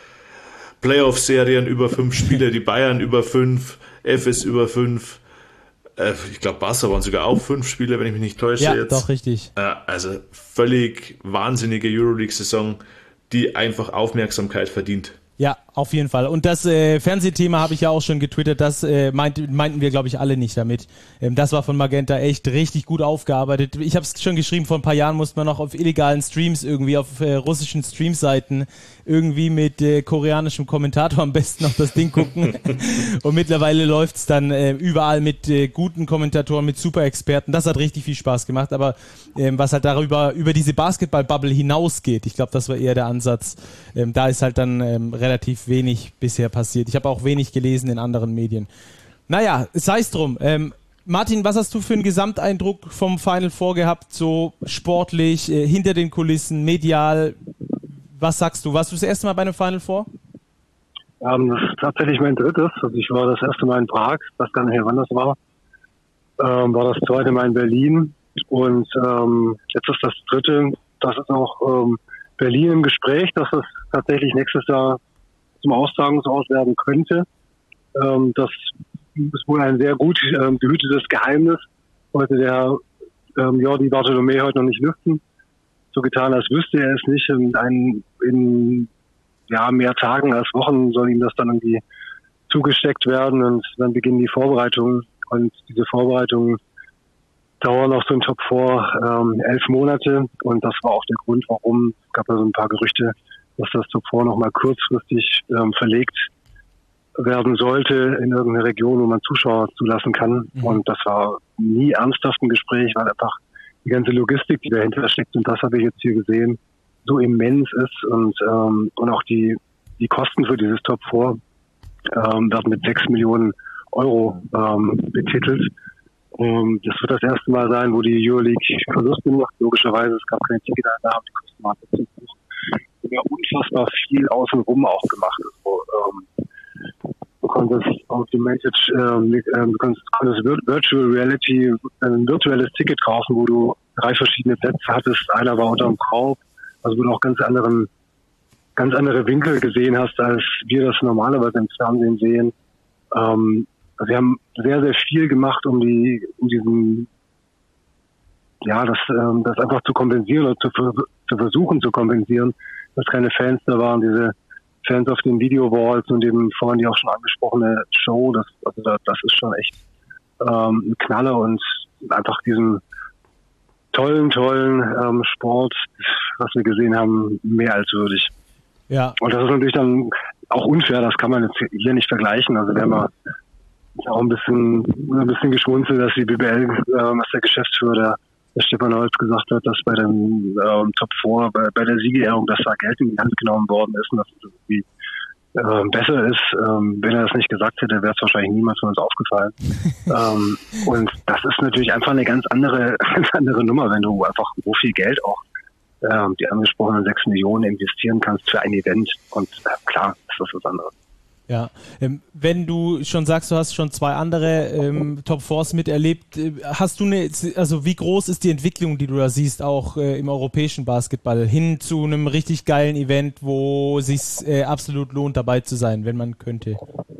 Playoff-Serien über fünf Spiele, die Bayern über fünf, F S über fünf. Äh, ich glaube, Barca waren sogar auch fünf Spiele, wenn ich mich nicht täusche. Ja, jetzt. doch, richtig. Äh, also völlig wahnsinnige Euroleague-Saison, die einfach Aufmerksamkeit verdient. Ja, auf jeden Fall. Und das äh, Fernsehthema habe ich ja auch schon getwittert, das äh, meint, meinten wir, glaube ich, alle nicht damit. Ähm, das war von Magenta echt richtig gut aufgearbeitet. Ich habe es schon geschrieben, vor ein paar Jahren musste man noch auf illegalen Streams irgendwie, auf äh, russischen Streamseiten irgendwie mit äh, koreanischem Kommentator am besten auf das Ding gucken. Und mittlerweile läuft es dann äh, überall mit äh, guten Kommentatoren, mit Super-Experten. Das hat richtig viel Spaß gemacht. Aber ähm, was halt darüber, über diese Basketball-Bubble hinausgeht, ich glaube, das war eher der Ansatz. Ähm, da ist halt dann ähm, relativ wenig bisher passiert. Ich habe auch wenig gelesen in anderen Medien. Naja, sei es drum. Ähm, Martin, was hast du für einen Gesamteindruck vom Final Four gehabt, so sportlich, äh, hinter den Kulissen, medial? Was sagst du? Warst du das erste Mal bei einem Final Four? Ähm, das ist tatsächlich mein drittes. Also ich war das erste Mal in Prag, ich weiß gar nicht mehr, wann das war. Ähm, war das zweite Mal in Berlin und ähm, jetzt ist das dritte. Das ist auch ähm, Berlin im Gespräch, dass das tatsächlich nächstes Jahr zum Austragungsort werden könnte. Ähm, das ist wohl ein sehr gut ähm, gehütetes Geheimnis. Wollte der ähm, Jordi Bartolomé heute noch nicht lüften. so getan, als wüsste er es nicht. Und ein, in ja, mehr Tagen als Wochen soll ihm das dann irgendwie zugesteckt werden und dann beginnen die Vorbereitungen. Und diese Vorbereitungen dauern auch so ein Top vier ähm, elf Monate. Und das war auch der Grund, warum, es gab ja so ein paar Gerüchte, dass das Top vier nochmal kurzfristig ähm, verlegt werden sollte in irgendeine Region, wo man Zuschauer zulassen kann. Mhm. Und das war nie ernsthaft ein Gespräch, weil einfach die ganze Logistik, die dahinter steckt, und das habe ich jetzt hier gesehen, so immens ist. Und ähm, und auch die die Kosten für dieses Top vier ähm, werden mit sechs Millionen Euro ähm, betitelt. Ähm, das wird das erste Mal sein, wo die Euroleague Verluste macht. Logischerweise, es gab keine Ticketeinnahmen, die Kosten waren zu hoch. Ja, unfassbar viel außenrum auch gemacht. Also, ähm, du konntest Augmented, ähm, du konntest, konntest Virtual Reality, ein virtuelles Ticket kaufen, wo du drei verschiedene Plätze hattest. Einer war unterm Korb, also wo du auch ganz anderen, ganz andere Winkel gesehen hast, als wir das normalerweise im Fernsehen sehen. Ähm, also wir haben sehr, sehr viel gemacht, um die, um diesen, ja, das, ähm, das einfach zu kompensieren oder zu, zu versuchen zu kompensieren, dass keine Fans da waren, diese Fans auf den Video-Walls und eben vorhin die auch schon angesprochene Show, das, also das, das ist schon echt ähm, ein Knaller und einfach diesen tollen, tollen ähm, Sport, was wir gesehen haben, mehr als würdig. Ja. Und das ist natürlich dann auch unfair, das kann man jetzt hier nicht vergleichen. Also wir haben ja auch ein bisschen, ein bisschen geschmunzelt, dass die B B L, äh, was der Geschäftsführer, der, der Stefan Holz gesagt hat, dass bei dem ähm, Top vier, bei, bei der Siegerehrung, dass da Geld in die Hand genommen worden ist und dass es irgendwie äh, besser ist. Ähm, wenn er das nicht gesagt hätte, wäre es wahrscheinlich niemals von uns aufgefallen. ähm, und das ist natürlich einfach eine ganz andere, ganz andere Nummer, wenn du einfach so viel Geld auch ähm, die angesprochenen sechs Millionen investieren kannst für ein Event. Und äh, klar, ist das was anderes. Ja, ähm, wenn du schon sagst, du hast schon zwei andere ähm, Top Viers miterlebt, äh, hast du eine, also wie groß ist die Entwicklung, die du da siehst, auch äh, im europäischen Basketball, hin zu einem richtig geilen Event, wo es sich äh, absolut lohnt, dabei zu sein, wenn man könnte?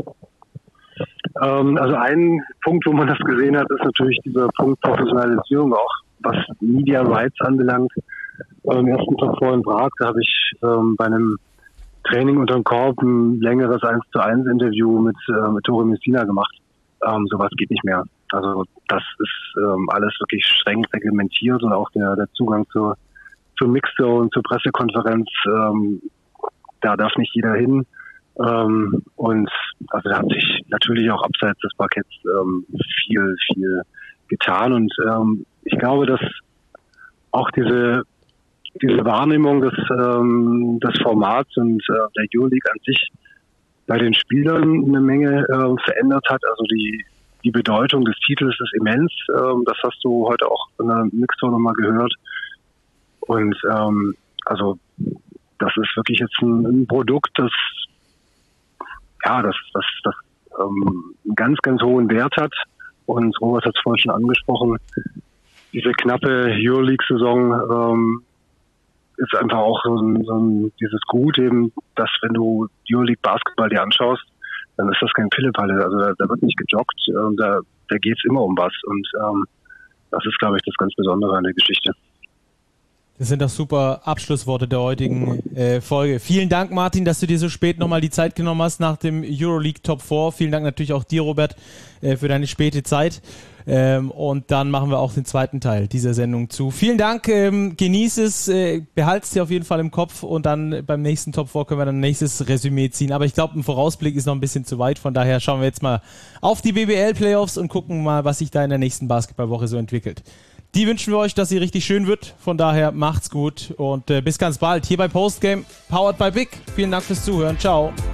Ähm, also ein Punkt, wo man das gesehen hat, ist natürlich dieser Punkt Professionalisierung, auch was Media Rights anbelangt. Beim ersten Top vier in Prag, da habe ich ähm, bei einem Training unterm Korb ein längeres eins zu eins Interview mit, äh, mit Tore Messina gemacht. Ähm, sowas geht nicht mehr. Also das ist ähm, alles wirklich streng reglementiert und auch der, der Zugang zur, zur Mixzone, zur Pressekonferenz, ähm, da darf nicht jeder hin. Ähm, und also da hat sich natürlich auch abseits des Parketts ähm, viel, viel getan. Und ähm, ich glaube, dass auch diese diese Wahrnehmung des, ähm, des Formats und äh, der Euroleague an sich bei den Spielern eine Menge äh, verändert hat. Also die die Bedeutung des Titels ist immens. Ähm, das hast du heute auch in der Mixzone nochmal gehört. Und ähm, also das ist wirklich jetzt ein, ein Produkt, das ja, das das das ähm, einen ganz, ganz hohen Wert hat. Und Robert hat es vorhin schon angesprochen. Diese knappe Euroleague-Saison ähm, ist einfach auch so ein, so ein dieses Gut eben, dass wenn du Euroleague Basketball dir anschaust, dann ist das kein Pillepalle. Also da, da wird nicht gejoggt, äh, da, da geht's immer um was. Und ähm, das ist, glaube ich, das ganz Besondere an der Geschichte. Das sind doch super Abschlussworte der heutigen äh, Folge. Vielen Dank, Martin, dass du dir so spät nochmal die Zeit genommen hast nach dem Euroleague Top vier. Vielen Dank natürlich auch dir, Robert, äh, für deine späte Zeit. Ähm, und dann machen wir auch den zweiten Teil dieser Sendung zu. Vielen Dank, ähm, genieß es, äh, behalte es dir auf jeden Fall im Kopf und dann beim nächsten Top vier können wir dann ein nächstes Resümee ziehen. Aber ich glaube, ein Vorausblick ist noch ein bisschen zu weit. Von daher schauen wir jetzt mal auf die B B L-Playoffs und gucken mal, was sich da in der nächsten Basketballwoche so entwickelt. Die wünschen wir euch, dass sie richtig schön wird. Von daher macht's gut und äh, bis ganz bald hier bei Postgame, powered by Big. Vielen Dank fürs Zuhören. Ciao.